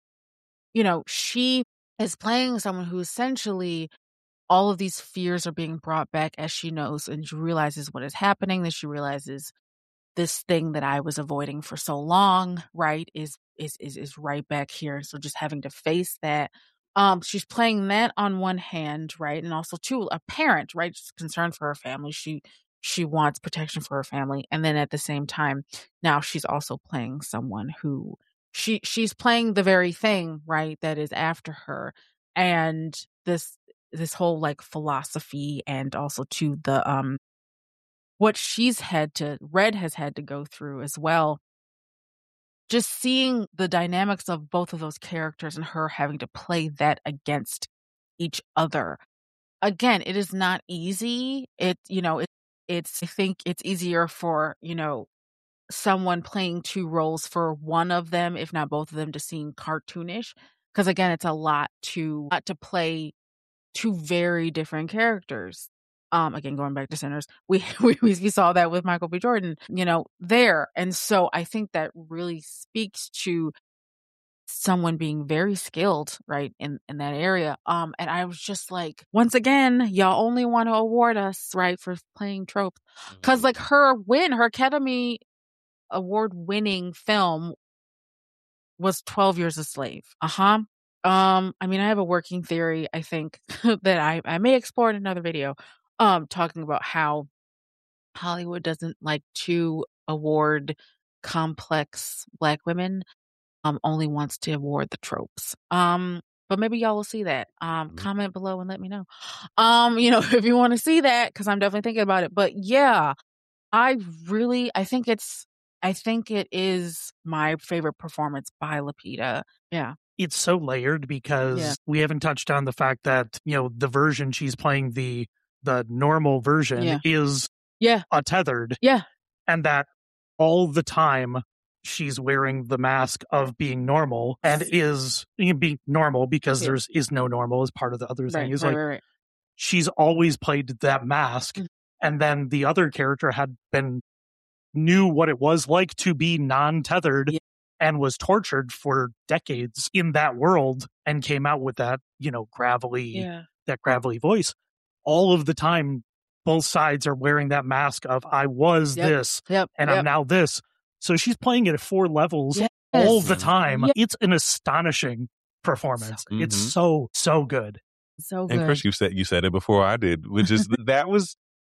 B: is playing someone who essentially all of these fears are being brought back as she knows, and she realizes what is happening, that she realizes this thing that I was avoiding for so long, right, is right back here. So just having to face that. She's playing that on one hand, right? And also too, a parent, right? She's concerned for her family. She wants protection for her family. And then at the same time, now she's also playing someone who she's playing the very thing, right, that is after her. And this whole like philosophy, and also to the what Red has had to go through as well. Just seeing the dynamics of both of those characters and her having to play that against each other. Again, it is not easy. I think it's easier for, someone playing two roles for one of them, if not both of them, to seem cartoonish. Because again, it's a lot to play two very different characters. Again, going back to Sinners, we saw that with Michael B. Jordan, there. And so I think that really speaks to someone being very skilled, right, in that area. And I was just like, once again, y'all only want to award us, right, for playing tropes. Because like her Academy Award winning film was 12 Years a Slave. I mean, I have a working theory, I think, that I may explore in another video, talking about how Hollywood doesn't like to award complex Black women, only wants to award the tropes. But maybe y'all will see that. Comment below and let me know. If you want to see that, because I'm definitely thinking about it. But yeah, I think it is my favorite performance by Lupita. Yeah.
A: It's so layered because we haven't touched on the fact that, the version she's playing, the normal version is untethered.
B: Yeah.
A: And that all the time she's wearing the mask of being normal, and is being normal because there is no normal as part of the other thing. Right. She's always played that mask. And then the other character knew what it was like to be non-tethered and was tortured for decades in that world and came out with that, gravelly voice. All of the time, both sides are wearing that mask of I was this and I'm now this. So she's playing it at 4 levels all the time. Yep. It's an astonishing performance. It's so good.
B: So good.
D: And Chris, you said it before I did, which is there was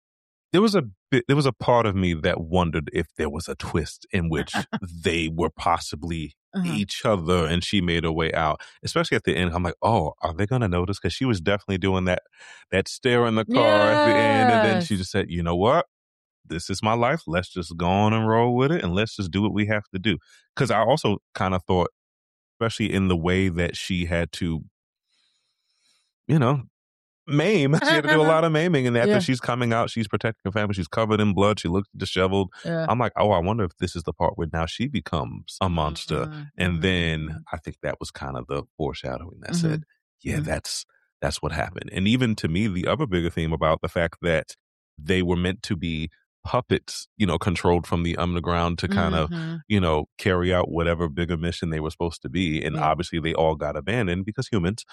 D: a part of me that wondered if there was a twist in which they were possibly each other and she made her way out, especially at the end. I'm like, oh, are they going to notice? Because she was definitely doing that stare in the car at the end. And then she just said, you know what? This is my life. Let's just go on and roll with it. And let's just do what we have to do. Because I also kind of thought, especially in the way that she had to, maim. She had to do a lot of maiming, and after she's coming out, she's protecting her family. She's covered in blood. She looks disheveled. Yeah. I'm like, oh, I wonder if this is the part where now she becomes a monster. And then I think that was kind of the foreshadowing that said, that's what happened. And even to me, the other bigger theme about the fact that they were meant to be puppets, controlled from the underground to kind of, carry out whatever bigger mission they were supposed to be. And obviously they all got abandoned because humans.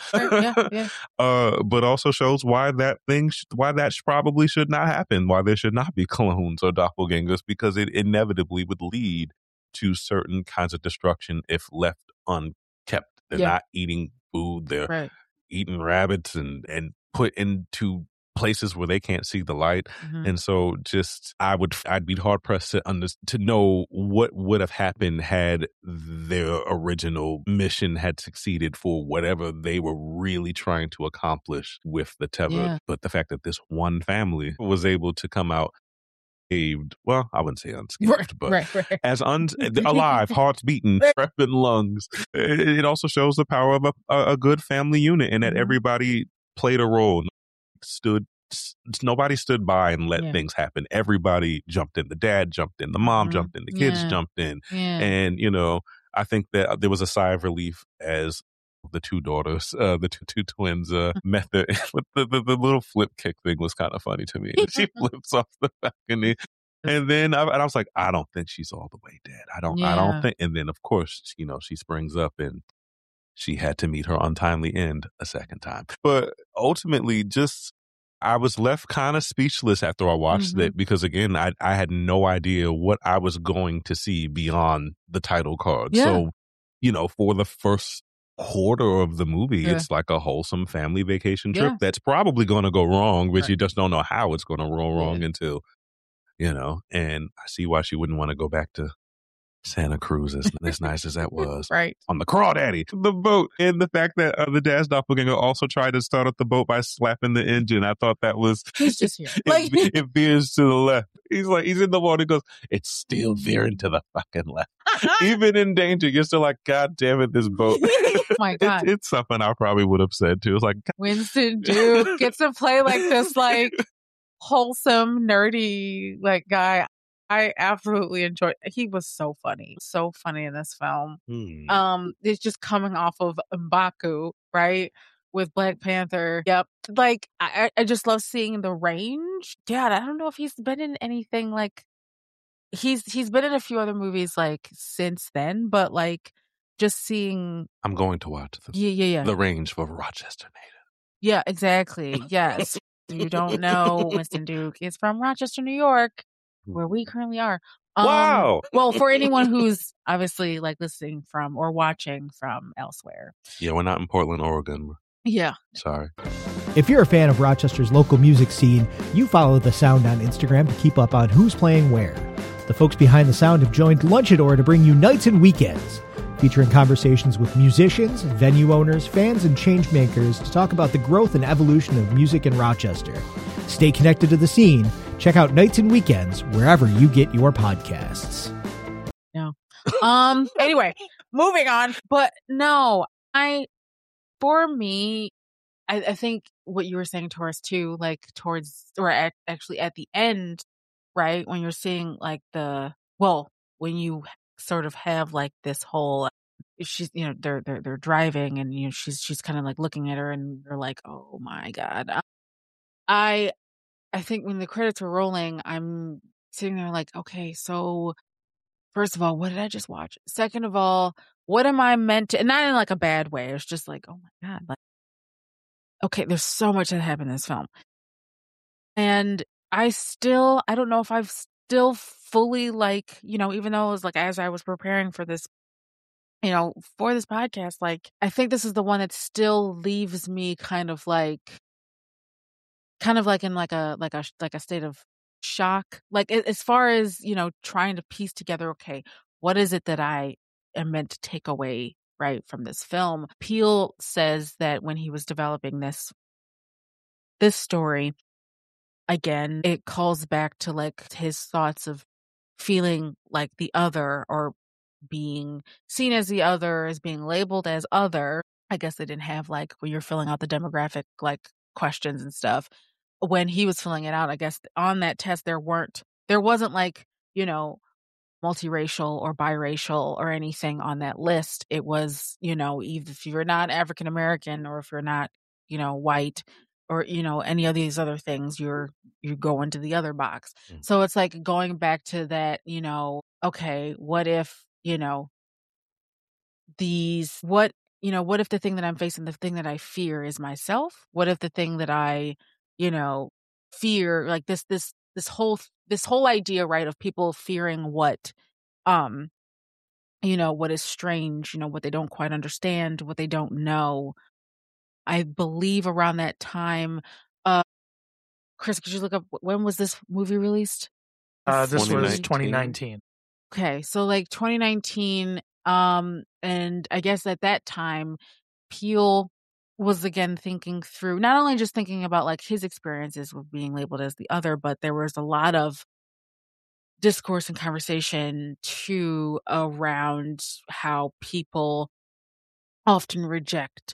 D: But also shows why that probably should not happen, why there should not be clones or doppelgangers, because it inevitably would lead to certain kinds of destruction if left unkept. They're not eating food. They're eating rabbits and put into places where they can't see the light. And so I'd be hard pressed to know what would have happened had their original mission had succeeded for whatever they were really trying to accomplish with the Tether. But the fact that this one family was able to come out unscathed, well, I wouldn't say unscathed, but as alive, hearts beating, breath in lungs. It also shows the power of a good family unit, and that everybody played a role. Nobody stood by and let things happen. Everybody jumped in. The dad jumped in, the mom jumped in, the kids jumped in. And I think that there was a sigh of relief as the 2 daughters, the two twins met the little flip kick thing was kind of funny to me. She flips off the balcony. And then I was like, I don't think she's all the way dead. I don't think. And then of course, she springs up and she had to meet her untimely end a second time. But ultimately, I was left kind of speechless after I watched it, because again, I had no idea what I was going to see beyond the title card. So, for the first quarter of the movie, it's like a wholesome family vacation trip that's probably going to go wrong, but you just don't know how it's going to roll wrong until, and I see why she wouldn't want to go back to Santa Cruz, as nice as that was, on the Crawdaddy, the boat, and the fact that the dad's doppelganger also tried to start up the boat by slapping the engine. I thought that was
B: he's just here.
D: It veers to the left. He's in the water. He goes, it's still veering to the fucking left. Even in danger, you're still like, God damn it, this boat.
B: Oh my God,
D: it's something I probably would have said too. It's like,
B: Winston Duke gets to play like this, like wholesome, nerdy, like guy. I absolutely enjoyed. He was so funny in this film. It's just coming off of M'Baku, right, with Black Panther. Yep, like I just love seeing the range. Dad, I don't know if he's been in anything like he's been in a few other movies like since then, but like just seeing.
D: I'm going to watch the range for Rochester native.
B: Yeah, exactly. Yes, you don't know, Winston Duke is from Rochester, New York, where we currently are.
D: Wow.
B: Well, for anyone who's obviously like listening from or watching from elsewhere.
D: Yeah, we're not in Portland, Oregon.
B: Yeah.
D: Sorry.
E: If you're a fan of Rochester's local music scene, you follow The Sound on Instagram to keep up on who's playing where. The folks behind The Sound have joined Lunchador to bring you Nights and Weekends, featuring conversations with musicians, venue owners, fans, and changemakers to talk about the growth and evolution of music in Rochester. Stay connected to the scene. Check out Nights and Weekends wherever you get your podcasts.
B: No. Anyway, moving on. But no, for me, I think what you were saying, Taurus, too, like actually at the end, right, when you're seeing like when you sort of have like this whole, she's, they're driving and, she's kind of like looking at her and they're like, oh my God. I think when the credits were rolling, I'm sitting there like, okay, so first of all, what did I just watch? Second of all, what am I meant to, and not in like a bad way. It's just like, oh my God, like, okay, there's so much that happened in this film. And I don't know if I've still fully like, even though it was like, as I was preparing for this, for this podcast, like, I think this is the one that still leaves me kind of like in like a state of shock. Like as far as, trying to piece together, okay, what is it that I am meant to take away, right, from this film? Peele says that when he was developing this story, again, it calls back to like his thoughts of feeling like the other, or being seen as the other, as being labeled as other. I guess they didn't have like when you're filling out the demographic like questions and stuff. When he was filling it out, I guess on that test there wasn't like, multiracial or biracial or anything on that list. It was, either if you're not African American, or if you're not, white, or, any of these other things, you go into the other box. So it's like going back to that, okay, what if, what if the thing that I'm facing, the thing that I fear is myself? What if the thing that I, fear, like this whole idea, right, of people fearing what what is strange, what they don't quite understand, what they don't know. I believe around that time, Chris, could you look up when was this movie released?
A: This was 2019.
B: Okay, so like 2019, and I guess at that time, Peele was again not only just thinking about like his experiences with being labeled as the other, but there was a lot of discourse and conversation too around how people often reject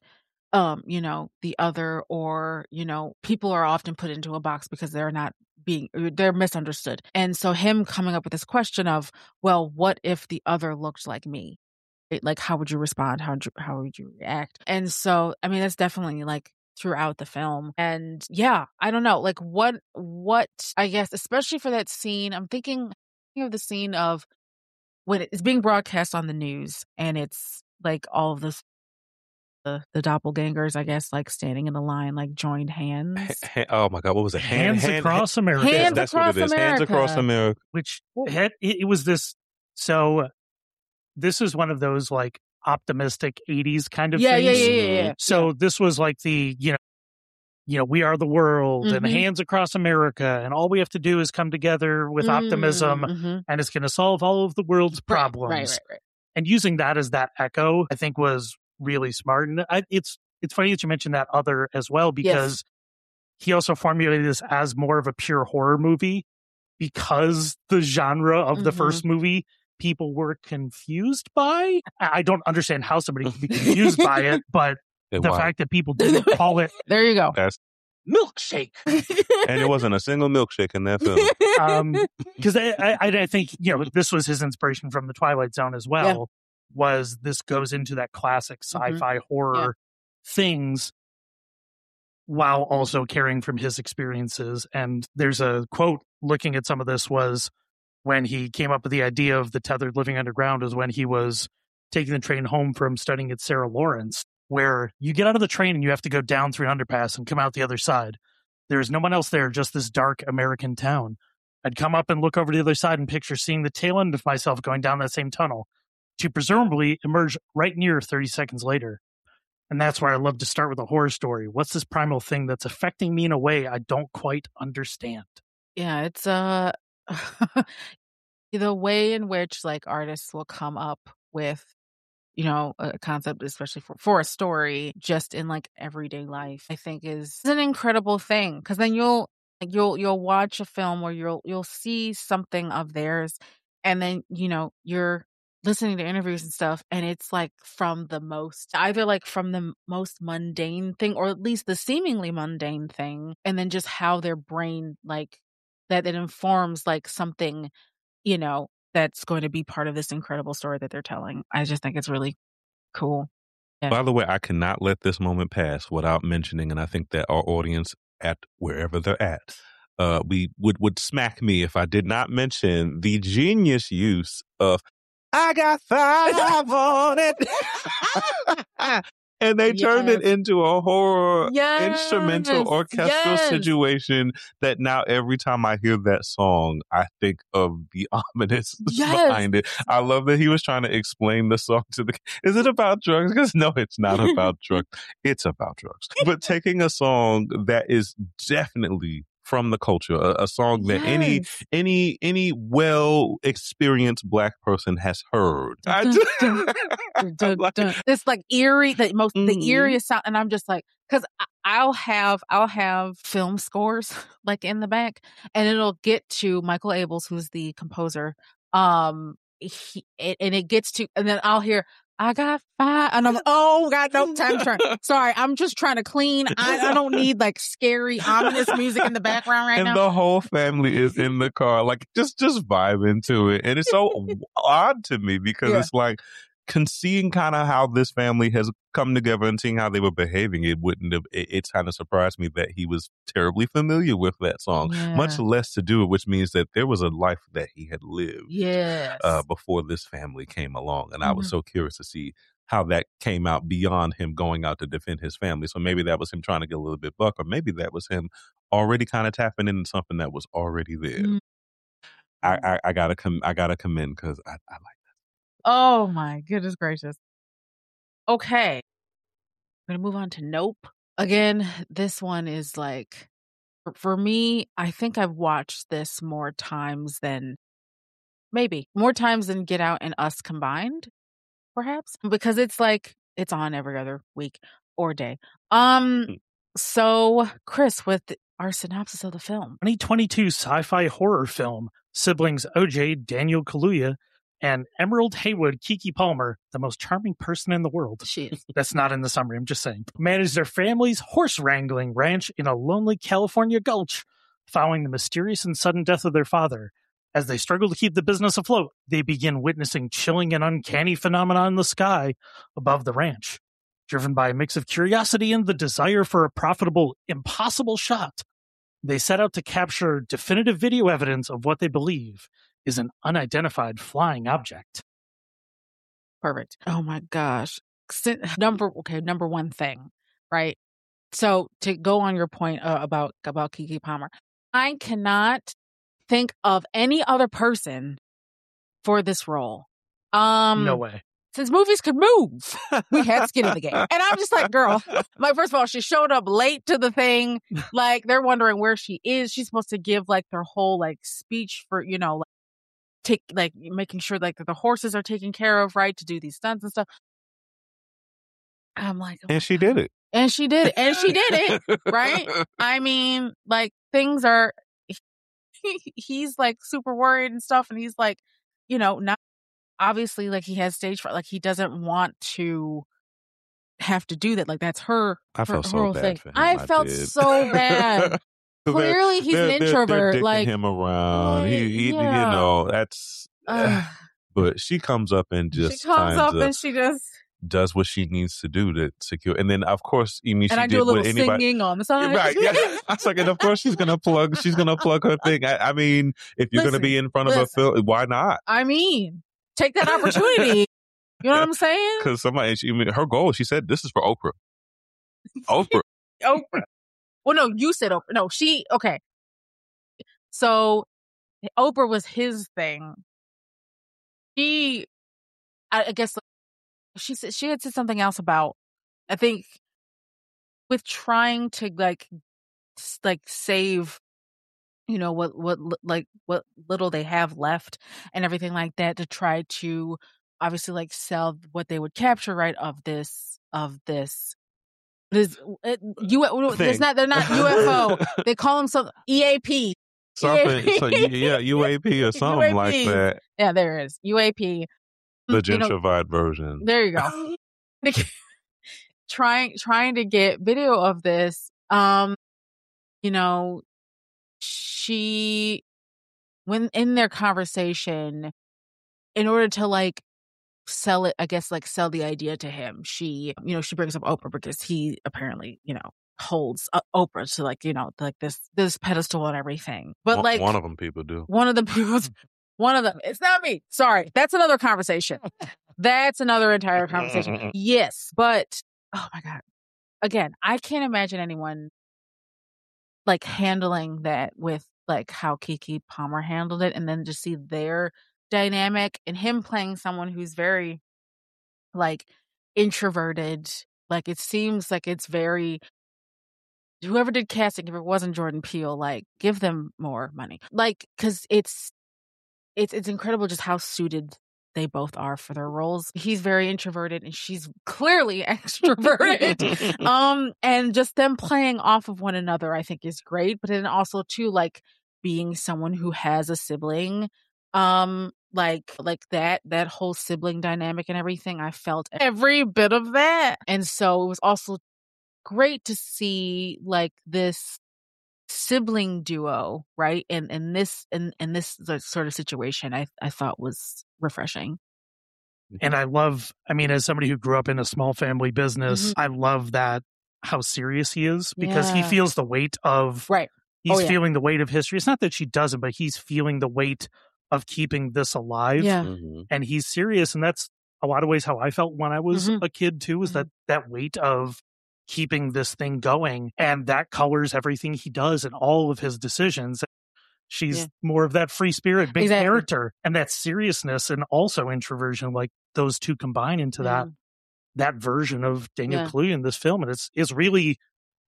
B: the other, or people are often put into a box because they're misunderstood. And so him coming up with this question of, well, what if the other looked like me? Like, how would you respond? How would you react? And so, I mean, that's definitely like throughout the film. And yeah, I don't know, like what I guess, especially for that scene, I'm thinking of the scene of when it's being broadcast on the news, and it's like all of this, the doppelgangers, I guess, like standing in the line, like joined hands.
D: Oh my God, what was it?
A: Hands Across America.
B: Hands
D: That's
B: Across
D: what it is. Hands
B: America.
D: Across America.
A: Which it was this. So this is one of those like optimistic 80s kind of things.
B: Yeah.
A: So this was like the, we are the world and Hands Across America, and all we have to do is come together with optimism, and it's going to solve all of the world's problems.
B: Right.
A: And using that as that echo, I think was really smart. And it's funny that you mentioned that other as well, because he also formulated this as more of a pure horror movie, because the genre of the first movie people were confused by. I don't understand how somebody could be confused by it, but fact that people didn't call it
B: there you go,
A: milkshake.
D: And it wasn't a single milkshake in that film.
A: Because I think, this was his inspiration from the Twilight Zone as well, was this goes into that classic sci-fi horror things, while also carrying from his experiences. And there's a quote looking at some of this, was when he came up with the idea of the tethered living underground, is when he was taking the train home from studying at Sarah Lawrence, where you get out of the train and you have to go down through an underpass and come out the other side. There is no one else there, just this dark American town. I'd come up and look over to the other side and picture seeing the tail end of myself going down that same tunnel, to presumably emerge right near 30 seconds later. And that's where I love to start with a horror story. What's this primal thing that's affecting me in a way I don't quite understand?
B: Yeah, it's the way in which like artists will come up with, a concept, especially for a story, just in like everyday life, I think is an incredible thing. Because then you'll watch a film where you'll see something of theirs, and then you're listening to interviews and stuff, and it's like from the most mundane thing, or at least the seemingly mundane thing, and then just how their brain like that informs like something, that's going to be part of this incredible story that they're telling. I just think it's really cool. Yeah.
D: By the way, I cannot let this moment pass without mentioning, and I think that our audience, at wherever they're at, would smack me if I did not mention the genius use of "I got 5 on it." And they turned it into a horror instrumental orchestral situation that now every time I hear that song, I think of the ominous behind it. I love that he was trying to explain the song to the... Is it about drugs? Because no, it's not about drugs. It's about drugs. But taking a song that is definitely from the culture, a song that any well experienced Black person has heard.
B: It's like eerie, the eeriest sound, and I'm just like, because I'll have film scores like in the back, and it'll get to Michael Abels, who's the composer. And it gets to, and then I'll hear, "I got 5," and I'm like, oh God, no time turn. Sorry, I'm just trying to clean. I don't need like scary, ominous music in the background right now.
D: And the whole family is in the car, like just vibing to it, and it's so odd to me because it's like seeing kind of how this family has come together and seeing how they were behaving. It kind of surprised me that he was terribly familiar with that song, much less to do it, which means that there was a life that he had lived before this family came along. And I was so curious to see how that came out beyond him going out to defend his family. So maybe that was him trying to get a little bit buck, or maybe that was him already kind of tapping into something that was already there. I gotta commend, because I like that.
B: Oh my goodness gracious. Okay. I'm going to move on to Nope. Again, this one is like, for me, I think I've watched this more times than Get Out and Us combined, perhaps, because it's like, it's on every other week or day. So Chris, with our synopsis of the film.
A: 2022 sci-fi horror film, siblings OJ, Daniel Kaluuya, and Emerald Haywood, Kiki Palmer, the most charming person in the world.
B: She is.
A: That's not in the summary, I'm just saying. Manage their family's horse wrangling ranch in a lonely California gulch following the mysterious and sudden death of their father. As they struggle to keep the business afloat, they begin witnessing chilling and uncanny phenomena in the sky above the ranch. Driven by a mix of curiosity and the desire for a profitable, impossible shot, they set out to capture definitive video evidence of what they believe is an unidentified flying object.
B: Perfect. Oh my gosh. Number one thing, right? So to go on your point about Kiki Palmer, I cannot think of any other person for this role.
A: No way.
B: Since movies could move, we had skin in the game. And I'm just like, girl, like, first of all, she showed up late to the thing. Like, they're wondering where she is. She's supposed to give like their whole like speech for, making sure like that the horses are taken care of, right, to do these stunts and stuff. I'm like,
D: and she did it.
B: And she did it, right? I mean, like, things are, he's like super worried and stuff, and he's like, not obviously, like, he has stage fright, like he doesn't want to have to do that. Like, that's her.
D: I felt so bad
B: thing.
D: for him.
B: I felt so bad. Clearly, he's an introvert.
D: They're
B: like
D: him around. He that's. But she comes up and just
B: she just
D: does what she needs to do to secure. And then, of course,
B: I do a little singing on the side.
D: Right? Yeah. I was like, and of course, she's gonna plug her thing. I mean, if you're gonna be in front of a film, why not?
B: I mean, take that opportunity. You know what I'm saying?
D: Because her goal, she said, this is for Oprah. Oprah.
B: Well, no, you said Oprah. No, okay. So Oprah was his thing. I guess she had said something else about, I think, with trying to like save, what little they have left and everything like that, to try to obviously like sell what they would capture, right, of this they're not UFO. They call them some EAP.
D: Something, UAP or something
B: UAP.
D: Like that.
B: Yeah, there is UAP.
D: The gentrified version.
B: There you go. trying to get video of this. She, when in their conversation, in order to like sell it, I guess, like sell the idea to him, she brings up Oprah because he apparently, holds Oprah to like, like this pedestal and everything. But like
D: one of them people do.
B: One of them, it's not me. Sorry. That's another conversation. That's another entire conversation. Yes. But, oh my God. Again, I can't imagine anyone like handling that with like how Keke Palmer handled it, and then just see their dynamic and him playing someone who's very like introverted. Like it seems like it's very, whoever did casting, if it wasn't Jordan Peele, like give them more money. Like, cause it's incredible just how suited they both are for their roles. He's very introverted and she's clearly extroverted. And just them playing off of one another, I think is great. But then also too, like being someone who has a sibling, like that whole sibling dynamic and everything, I felt every bit of that. And so it was also great to see like this sibling duo, right? In this sort of situation, I thought was refreshing.
A: And I love, as somebody who grew up in a small family business, I love that how serious he is, because he feels the weight of,
B: right.
A: He's feeling the weight of history. It's not that she doesn't, but he's feeling the weight of keeping this alive.
B: Yeah.
A: And he's serious. And that's a lot of ways how I felt when I was a kid too, is that weight of keeping this thing going, and that colors everything he does and all of his decisions. She's more of that free spirit, big character, and that seriousness, and also introversion. Like those two combine into that version of Daniel Kaluuya in this film, and it's really,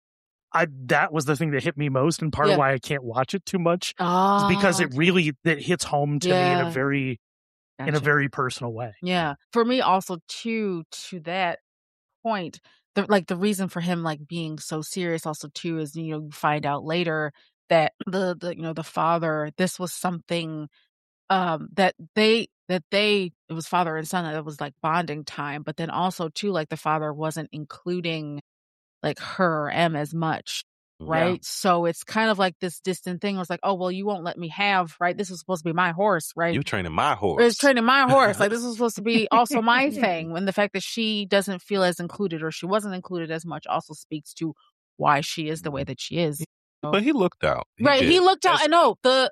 A: that was the thing that hit me most, and part of why I can't watch it too much is because it hits home to me in a very in a very personal way.
B: Yeah, for me also too, to that point. The reason for him like being so serious also too is, you find out later that the father, this was something that it was father and son, that it was like bonding time, but then also too, like the father wasn't including like her or M as much. Right. Yeah. So it's kind of like this distant thing. It was like, oh, well, you won't let me have, right? This was supposed to be my horse, right?
D: You're training my horse.
B: It's training my horse. Like this was supposed to be also my thing. And the fact that she doesn't feel as included, or she wasn't included as much, also speaks to why she is the way that she is.
D: But he looked out.
B: He looked out. I know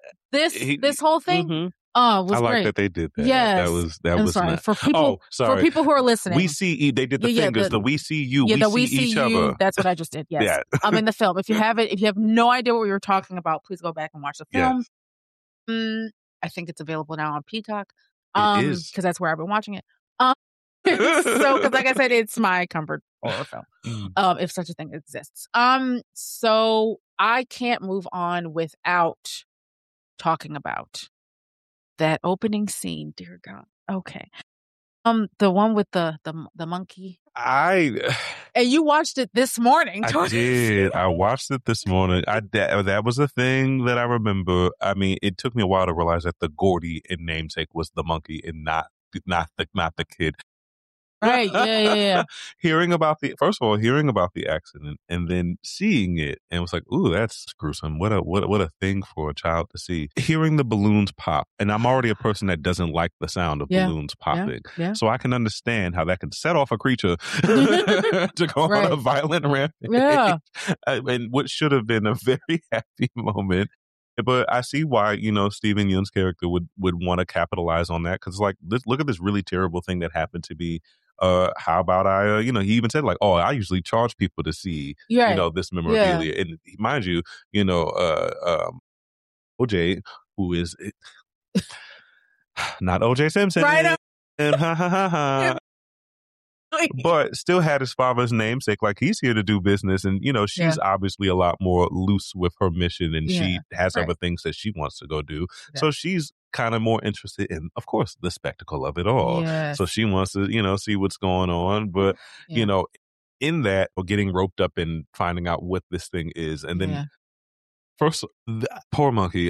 B: this whole thing. Was
D: I like
B: great.
D: that they did that.
B: Yes.
D: That was
B: sorry.
D: Not...
B: For people who are listening.
D: We see, they did the fingers, the we see you, we see each other.
B: That's what I just did, yes. In the film. If you have no idea what we were talking about, please go back and watch the film. Yes. I think it's available now on Peacock.
D: It is.
B: Because that's where I've been watching it. So, because like I said, it's my comfort horror film. If such a thing exists. So I can't move on without talking about that opening scene, dear God. Okay. The one with the monkey.
D: And
B: you watched it this morning.
D: I did. I watched it this morning. That was a thing that I remember. It took me a while to realize that the Gordy in Namesake was the monkey and not the kid.
B: Right. Yeah.
D: Hearing about the accident and then seeing it, and it was like, ooh, that's gruesome. What a thing for a child to see. Hearing the balloons pop, and I'm already a person that doesn't like the sound of balloons popping. Yeah. So I can understand how that can set off a creature to go on a violent rampage.
B: Yeah.
D: And what should have been a very happy moment. But I see why, Steven Yeun's character would want to capitalize on that. Because, like, look at this really terrible thing that happened to me. How about I, he even said, like, oh, I usually charge people to see, this memorabilia. Yeah. And mind you, OJ, who is not OJ Simpson.
B: Right.
D: And but still had his father's namesake. Like, he's here to do business. And, she's obviously a lot more loose with her mission, and she has other things that she wants to go do. Yeah. So she's kind of more interested in, of course, the spectacle of it all. Yes. So she wants to, see what's going on. But, in that, or getting roped up in finding out what this thing is. And then first, poor monkey.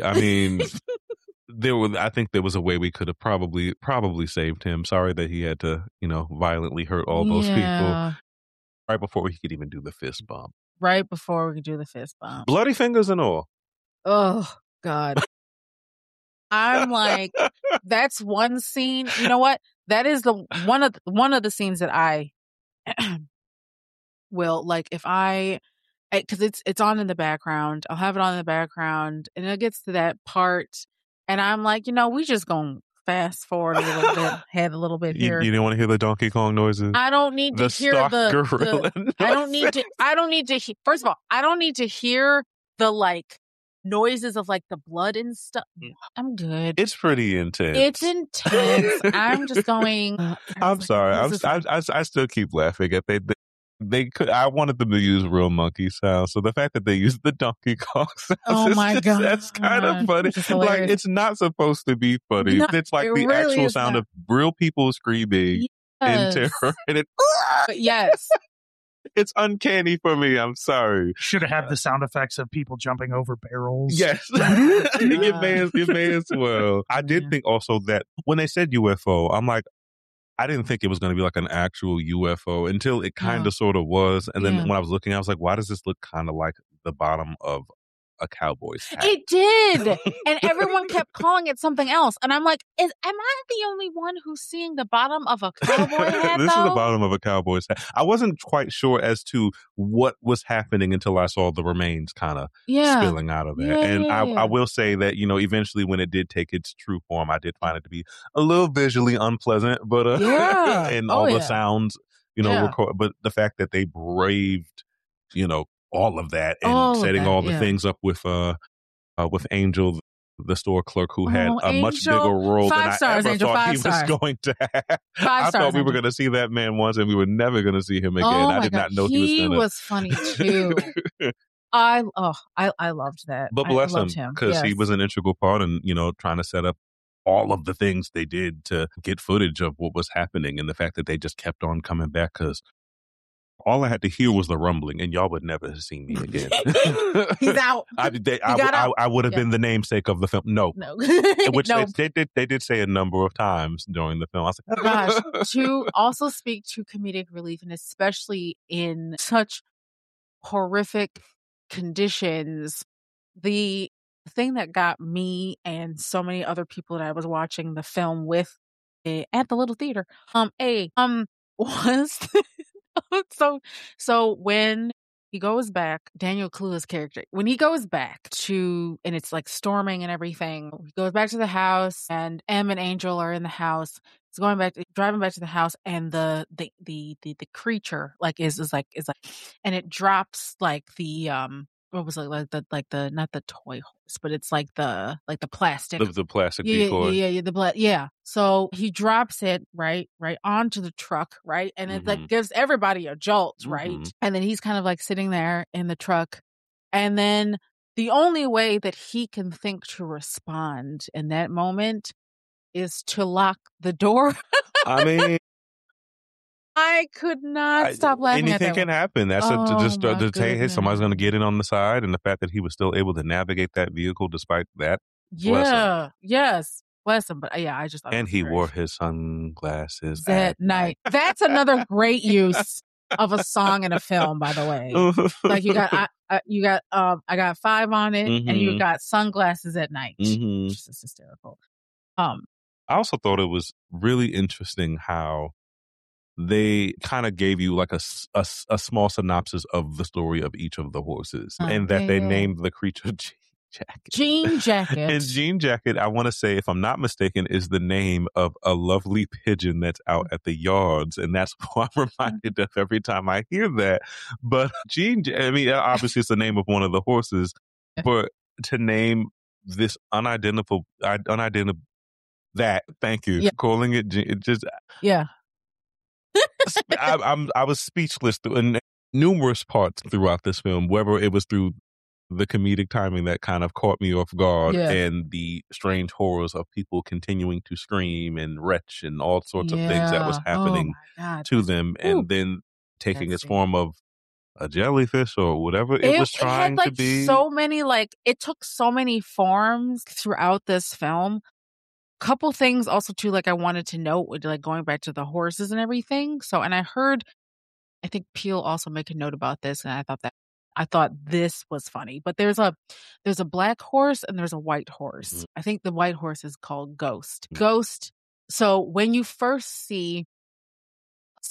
D: I think there was a way we could have probably saved him. Sorry that he had to, violently hurt all those people right before he could even do the fist bump.
B: Right before we could do the fist bump.
D: Bloody fingers and all.
B: Oh, God. I'm like, that's one scene. You know what? That is one of the scenes that I will, like, if I because it's on in the background. I'll have it on in the background, and it gets to that part, and I'm like, we just gonna fast forward a little bit, head a little bit here.
D: You didn't want to hear the Donkey Kong noises?
B: I don't need to hear
D: the gorilla
B: I don't need to. First of all, I don't need to hear the like noises of like the blood and stuff. I'm good.
D: It's pretty intense.
B: It's intense. I'm just going.
D: I'm sorry. I still keep laughing at they could. I wanted them to use real monkey sounds, so the fact that they used the Donkey Kong sounds,
B: oh my god,
D: that's kind of funny. Like it's not supposed to be funny. It's like the
B: really
D: actual sound of real people screaming in terror, and
B: yes.
D: It's uncanny for me. I'm sorry.
A: Should have had the sound effects of people jumping over barrels.
D: Yes. It may as well. I did think also that when they said UFO, I'm like, I didn't think it was going to be like an actual UFO until it kind of sort of was. And then when I was looking, I was like, why does this look kind of like the bottom of a cowboy's hat?
B: It did. And everyone kept calling it something else. And I'm like, am I the only one who's seeing the bottom of a cowboy hat?
D: This is the bottom of a cowboy's hat. I wasn't quite sure as to what was happening until I saw the remains kind of spilling out of there. And I will say that, eventually when it did take its true form, I did find it to be a little visually unpleasant, but and all the sounds, but the fact that they braved, all of that and setting all the things up with Angel, the store clerk, who had a much bigger role than I ever thought he was going to have. I thought we were going to see that man once and we were never going to see him again. I did not know he was going to.
B: He was funny too. I loved that.
D: But bless him, because he was an integral part in, trying to set up all of the things they did to get footage of what was happening, and the fact that they just kept on coming back, because all I had to hear was the rumbling, and y'all would never have seen me again.
B: He's out.
D: I would have been the namesake of the film. No. Which they did say a number of times during the film. I was like,
B: gosh, to also speak to comedic relief, and especially in such horrific conditions, the thing that got me and so many other people that I was watching the film with at the little theater, was so when he goes back, Daniel Kaluuya's character, when he goes back to, and it's like storming and everything, he goes back to the house, and Em and Angel are in the house. He's driving back to the house, and the creature is like, and it drops like the what was it, like the not the toy horse, but it's like the plastic,
D: the plastic decoy.
B: So he drops it right onto the truck, right, and it like gives everybody a jolt, right, and then he's kind of like sitting there in the truck, and then the only way that he can think to respond in that moment is to lock the door.
D: I mean,
B: I could not stop laughing at that.
D: Anything can happen. That's hey, somebody's going to get in on the side, and the fact that he was still able to navigate that vehicle despite that.
B: Yeah. Yes. Bless him. But I just thought.
D: And he wore his sunglasses
B: that night. That's another great use of a song in a film, by the way. Like I got 5 on it, and you got sunglasses at night. Which is hysterical.
D: I also thought it was really interesting how they kind of gave you like a small synopsis of the story of each of the horses, and that they named the creature
B: Jean Jacket.
D: And Jean Jacket, I want to say, if I'm not mistaken, is the name of a lovely pigeon that's out at the yards, and that's what I'm reminded of every time I hear that. But obviously it's the name of one of the horses, but to name this unidentifiable thank you, calling it just I was speechless in numerous parts throughout this film, whether it was through the comedic timing that kind of caught me off guard and the strange horrors of people continuing to scream and retch and all sorts of things that was happening to them, and then taking its form of a jellyfish or whatever it was trying to be.
B: So many, it took so many forms throughout this film. Couple things also too, I wanted to note, with going back to the horses and everything. So, and I think Peele also make a note about this, and I thought this was funny. But there's a black horse and there's a white horse. I think the white horse is called Ghost. Ghost. So when you first see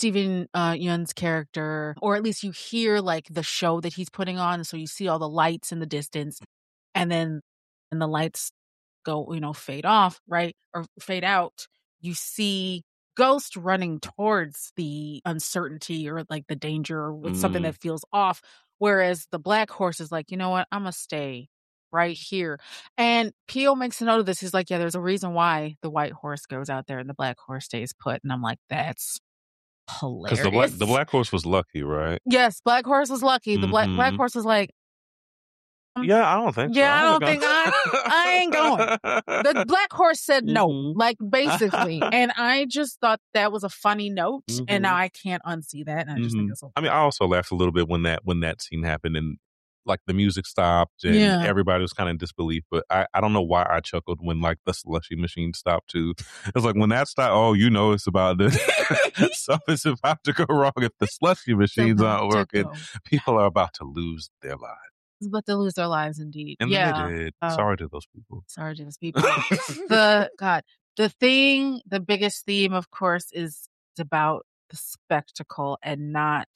B: Steven Yeun's character, or at least you hear like the show that he's putting on. So you see all the lights in the distance, and then the lights go, fade off, right? Or fade out. You see Ghost running towards the uncertainty or like the danger or with something that feels off. Whereas the black horse is like, you know what? I'm going to stay right here. And Peele makes a note of this. He's like, yeah, there's a reason why the white horse goes out there and the black horse stays put. And I'm like, that's hilarious.
D: Because the black horse was lucky, right?
B: Yes, black horse was lucky. The black horse was like,
D: yeah, I don't think so.
B: Yeah, I don't think I ain't going. The black horse said no, like basically. And I just thought that was a funny note. And now I can't unsee that. And I just think it's so funny.
D: I mean, I also laughed a little bit when that scene happened and like the music stopped and everybody was kind of in disbelief. But I don't know why I chuckled when like the slushy machine stopped too. It was like when that stopped, it's about to something's about to go wrong if the slushy machines aren't working. People are about to lose their lives.
B: About to lose their lives, indeed.
D: And they did. Sorry to those people.
B: Sorry to those people. The biggest theme, of course, is about the spectacle and not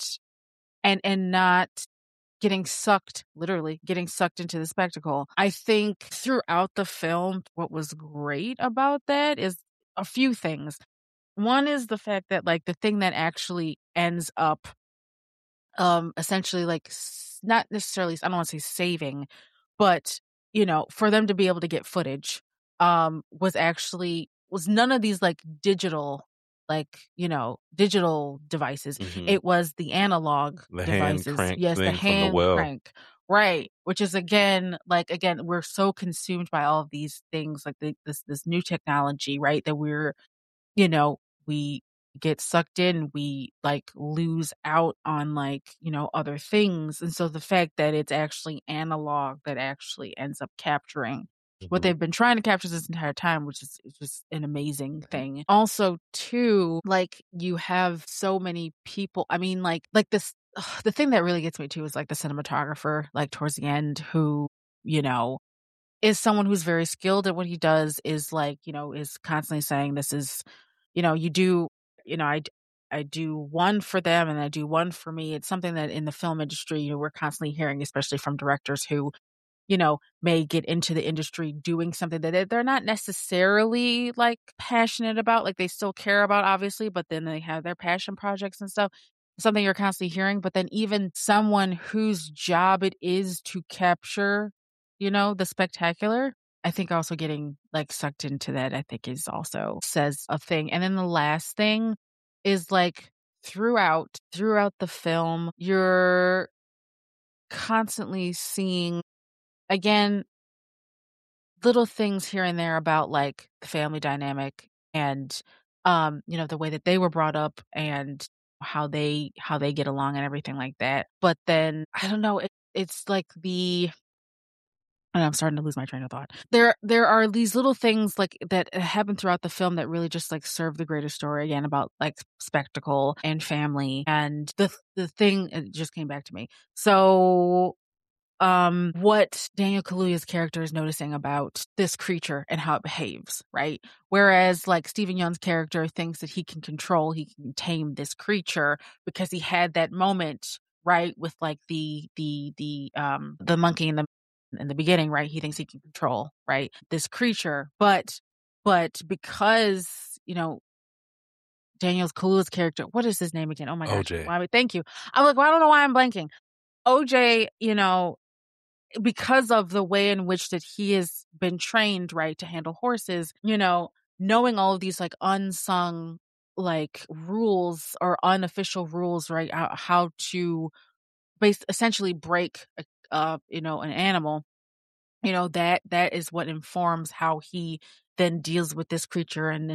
B: getting sucked into the spectacle. I think throughout the film, what was great about that is a few things. One is the fact that like the thing that actually ends up essentially like not necessarily, I don't want to say saving, but for them to be able to get footage was none of these like digital devices. It was the analog devices. The hand crank. Right. Which is again, we're so consumed by all of these things, like this new technology, right? That we're, we get sucked in, we like lose out on like, other things. And so the fact that it's actually analog that actually ends up capturing what they've been trying to capture this entire time, which is just an amazing thing. Also, too, like you have so many people. I mean, like this, the thing that really gets me too is like the cinematographer, like towards the end, who, is someone who's very skilled at what he does, is like, is constantly saying this is, you do, I do one for them and I do one for me. It's something that in the film industry, we're constantly hearing, especially from directors who, may get into the industry doing something that they're not necessarily like passionate about, like they still care about, obviously, but then they have their passion projects and stuff. Something you're constantly hearing, but then even someone whose job it is to capture, the spectacular, I think also getting like sucked into that, I think is also says a thing. And then the last thing is like throughout the film, you're constantly seeing, again, little things here and there about like the family dynamic and, the way that they were brought up and how they get along and everything like that. But then, I don't know, it's like and I'm starting to lose my train of thought. There are these little things like that happen throughout the film that really just like serve the greater story, again, about like spectacle and family. And the thing, it just came back to me. So what Daniel Kaluuya's character is noticing about this creature and how it behaves, right? Whereas like Steven Yeun's character thinks that he can tame this creature because he had that moment, right, with like the monkey in the beginning, right? He thinks he can control, right, this creature, but because Daniel Kaluuya's character, what is his name again? Oh my gosh, OJ. Thank you. I'm like, well, I don't know why I'm blanking. OJ, because of the way in which that he has been trained, right, to handle horses, knowing all of these like unsung like rules or unofficial rules, right, how to essentially break an animal, that is what informs how he then deals with this creature and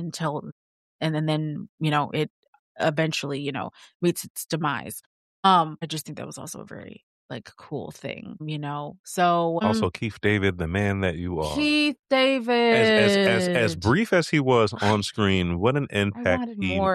B: then it eventually meets its demise. I just think that was also a very like cool thing, so
D: also Keith David, the man that you are.
B: Keith David,
D: as brief as he was on screen, what an impact he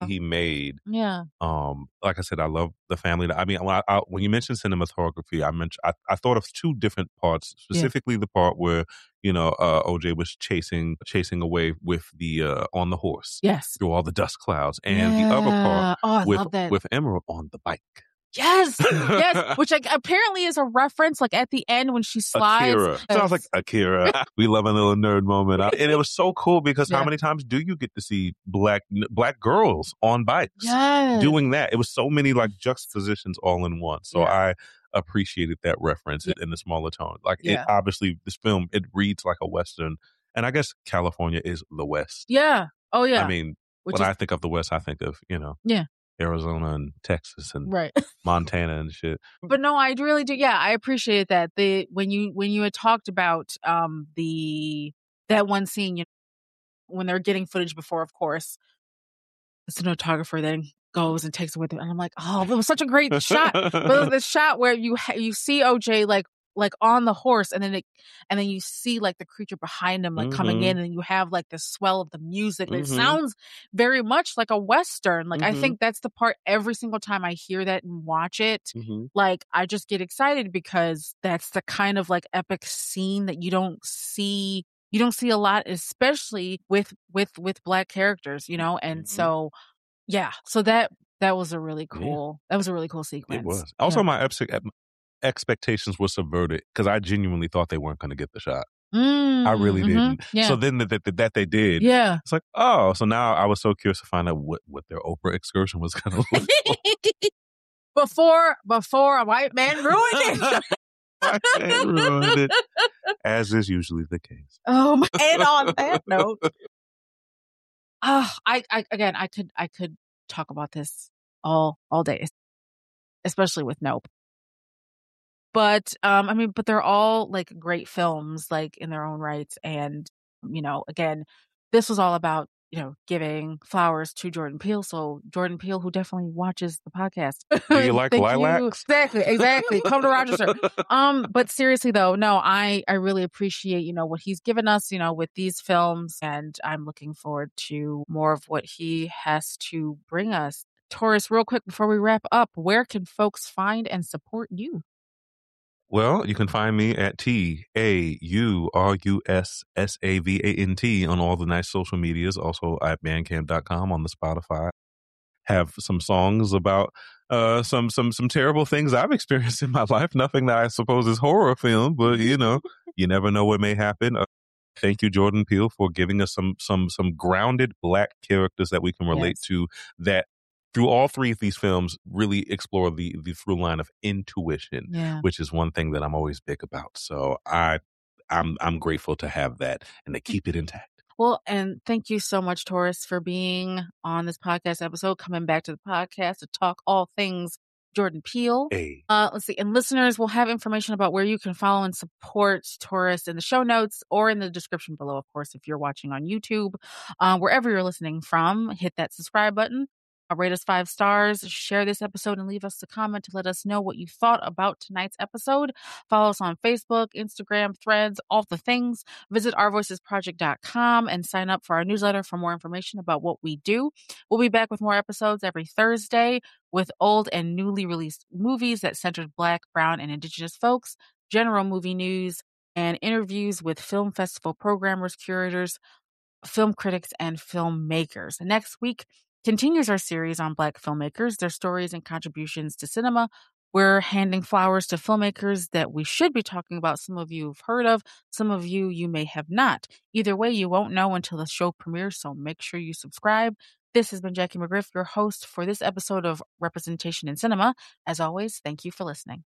D: he made.
B: Yeah.
D: Like I said, I love the family. I mean, when you mentioned cinematography, I thought of two different parts, specifically the part where, OJ was chasing away with the on the horse,
B: Yes,
D: through all the dust clouds, and the other part
B: I love that.
D: with Emerald on the bike.
B: Yes, which apparently is a reference, like at the end when she slides.
D: Akira. Sounds like Akira. We love a little nerd moment. And it was so cool because how many times do you get to see black girls on bikes doing that? It was so many like juxtapositions all in one. So I appreciated that reference in the smaller tone. Like it obviously, this film, it reads like a Western. And I guess California is the West.
B: Yeah. Oh, yeah.
D: I mean, I think of the West, I think of, Arizona and Texas and Montana and shit.
B: But no, I really do. Yeah, I appreciate that. When you had talked about that one scene, when they're getting footage before, of course, the cinematographer then goes and takes it with him, and I'm like, oh, it was such a great shot. But the shot where you see OJ like on the horse, and then you see like the creature behind him, like coming in, and you have like the swell of the music. It sounds very much like a Western. Like I think that's the part every single time I hear that and watch it, like I just get excited because that's the kind of like epic scene that you don't see a lot, especially with Black characters, and so so that was a really cool sequence.
D: It was also my expectations were subverted because I genuinely thought they weren't going to get the shot. I really didn't. Yeah. So then that they did. Yeah. It's like, oh, so now I was so curious to find out what their Oprah excursion was going to look like.
B: Before a white man ruined it.
D: White man ruined it, as is usually the case.
B: And on that note, I could talk about this all day, especially with Nope. But but they're all like great films, like in their own rights. And, again, this was all about, giving flowers to Jordan Peele. So Jordan Peele, who definitely watches the podcast.
D: Do you like lilacs?
B: Exactly. Come to Rochester. But seriously though, no, I really appreciate, what he's given us, with these films. And I'm looking forward to more of what he has to bring us. Taurus, real quick before we wrap up, where can folks find and support you?
D: Well, you can find me at TAURUSSAVANT on all the nice social medias. Also at bandcamp.com, on the Spotify. Have some songs about some terrible things I've experienced in my life. Nothing that I suppose is horror film, but you never know what may happen. Thank you, Jordan Peele, for giving us some grounded Black characters that we can relate to, that through all three of these films really explore the through line of intuition, which is one thing that I'm always big about. So I'm grateful to have that and to keep it intact.
B: Well, and thank you so much, Taurus, for being on this podcast episode, coming back to the podcast to talk all things Jordan Peele.
D: Hey.
B: Let's see. And listeners will have information about where you can follow and support Taurus in the show notes or in the description below, of course, if you're watching on YouTube. Wherever you're listening from, hit that subscribe button. Rate us 5 stars, share this episode, and leave us a comment to let us know what you thought about tonight's episode. Follow us on Facebook, Instagram, Threads, all the things. Visit ourvoicesproject.com and sign up for our newsletter for more information about what we do. We'll be back with more episodes every Thursday with old and newly released movies that centered Black, Brown, and Indigenous folks, general movie news, and interviews with film festival programmers, curators, film critics, and filmmakers. Next week continues our series on Black filmmakers, their stories and contributions to cinema. We're handing flowers to filmmakers that we should be talking about. Some of you have heard of, some of you may have not. Either way, you won't know until the show premieres, so make sure you subscribe. This has been Jackie McGriff, your host for this episode of Representation in Cinema. As always, thank you for listening.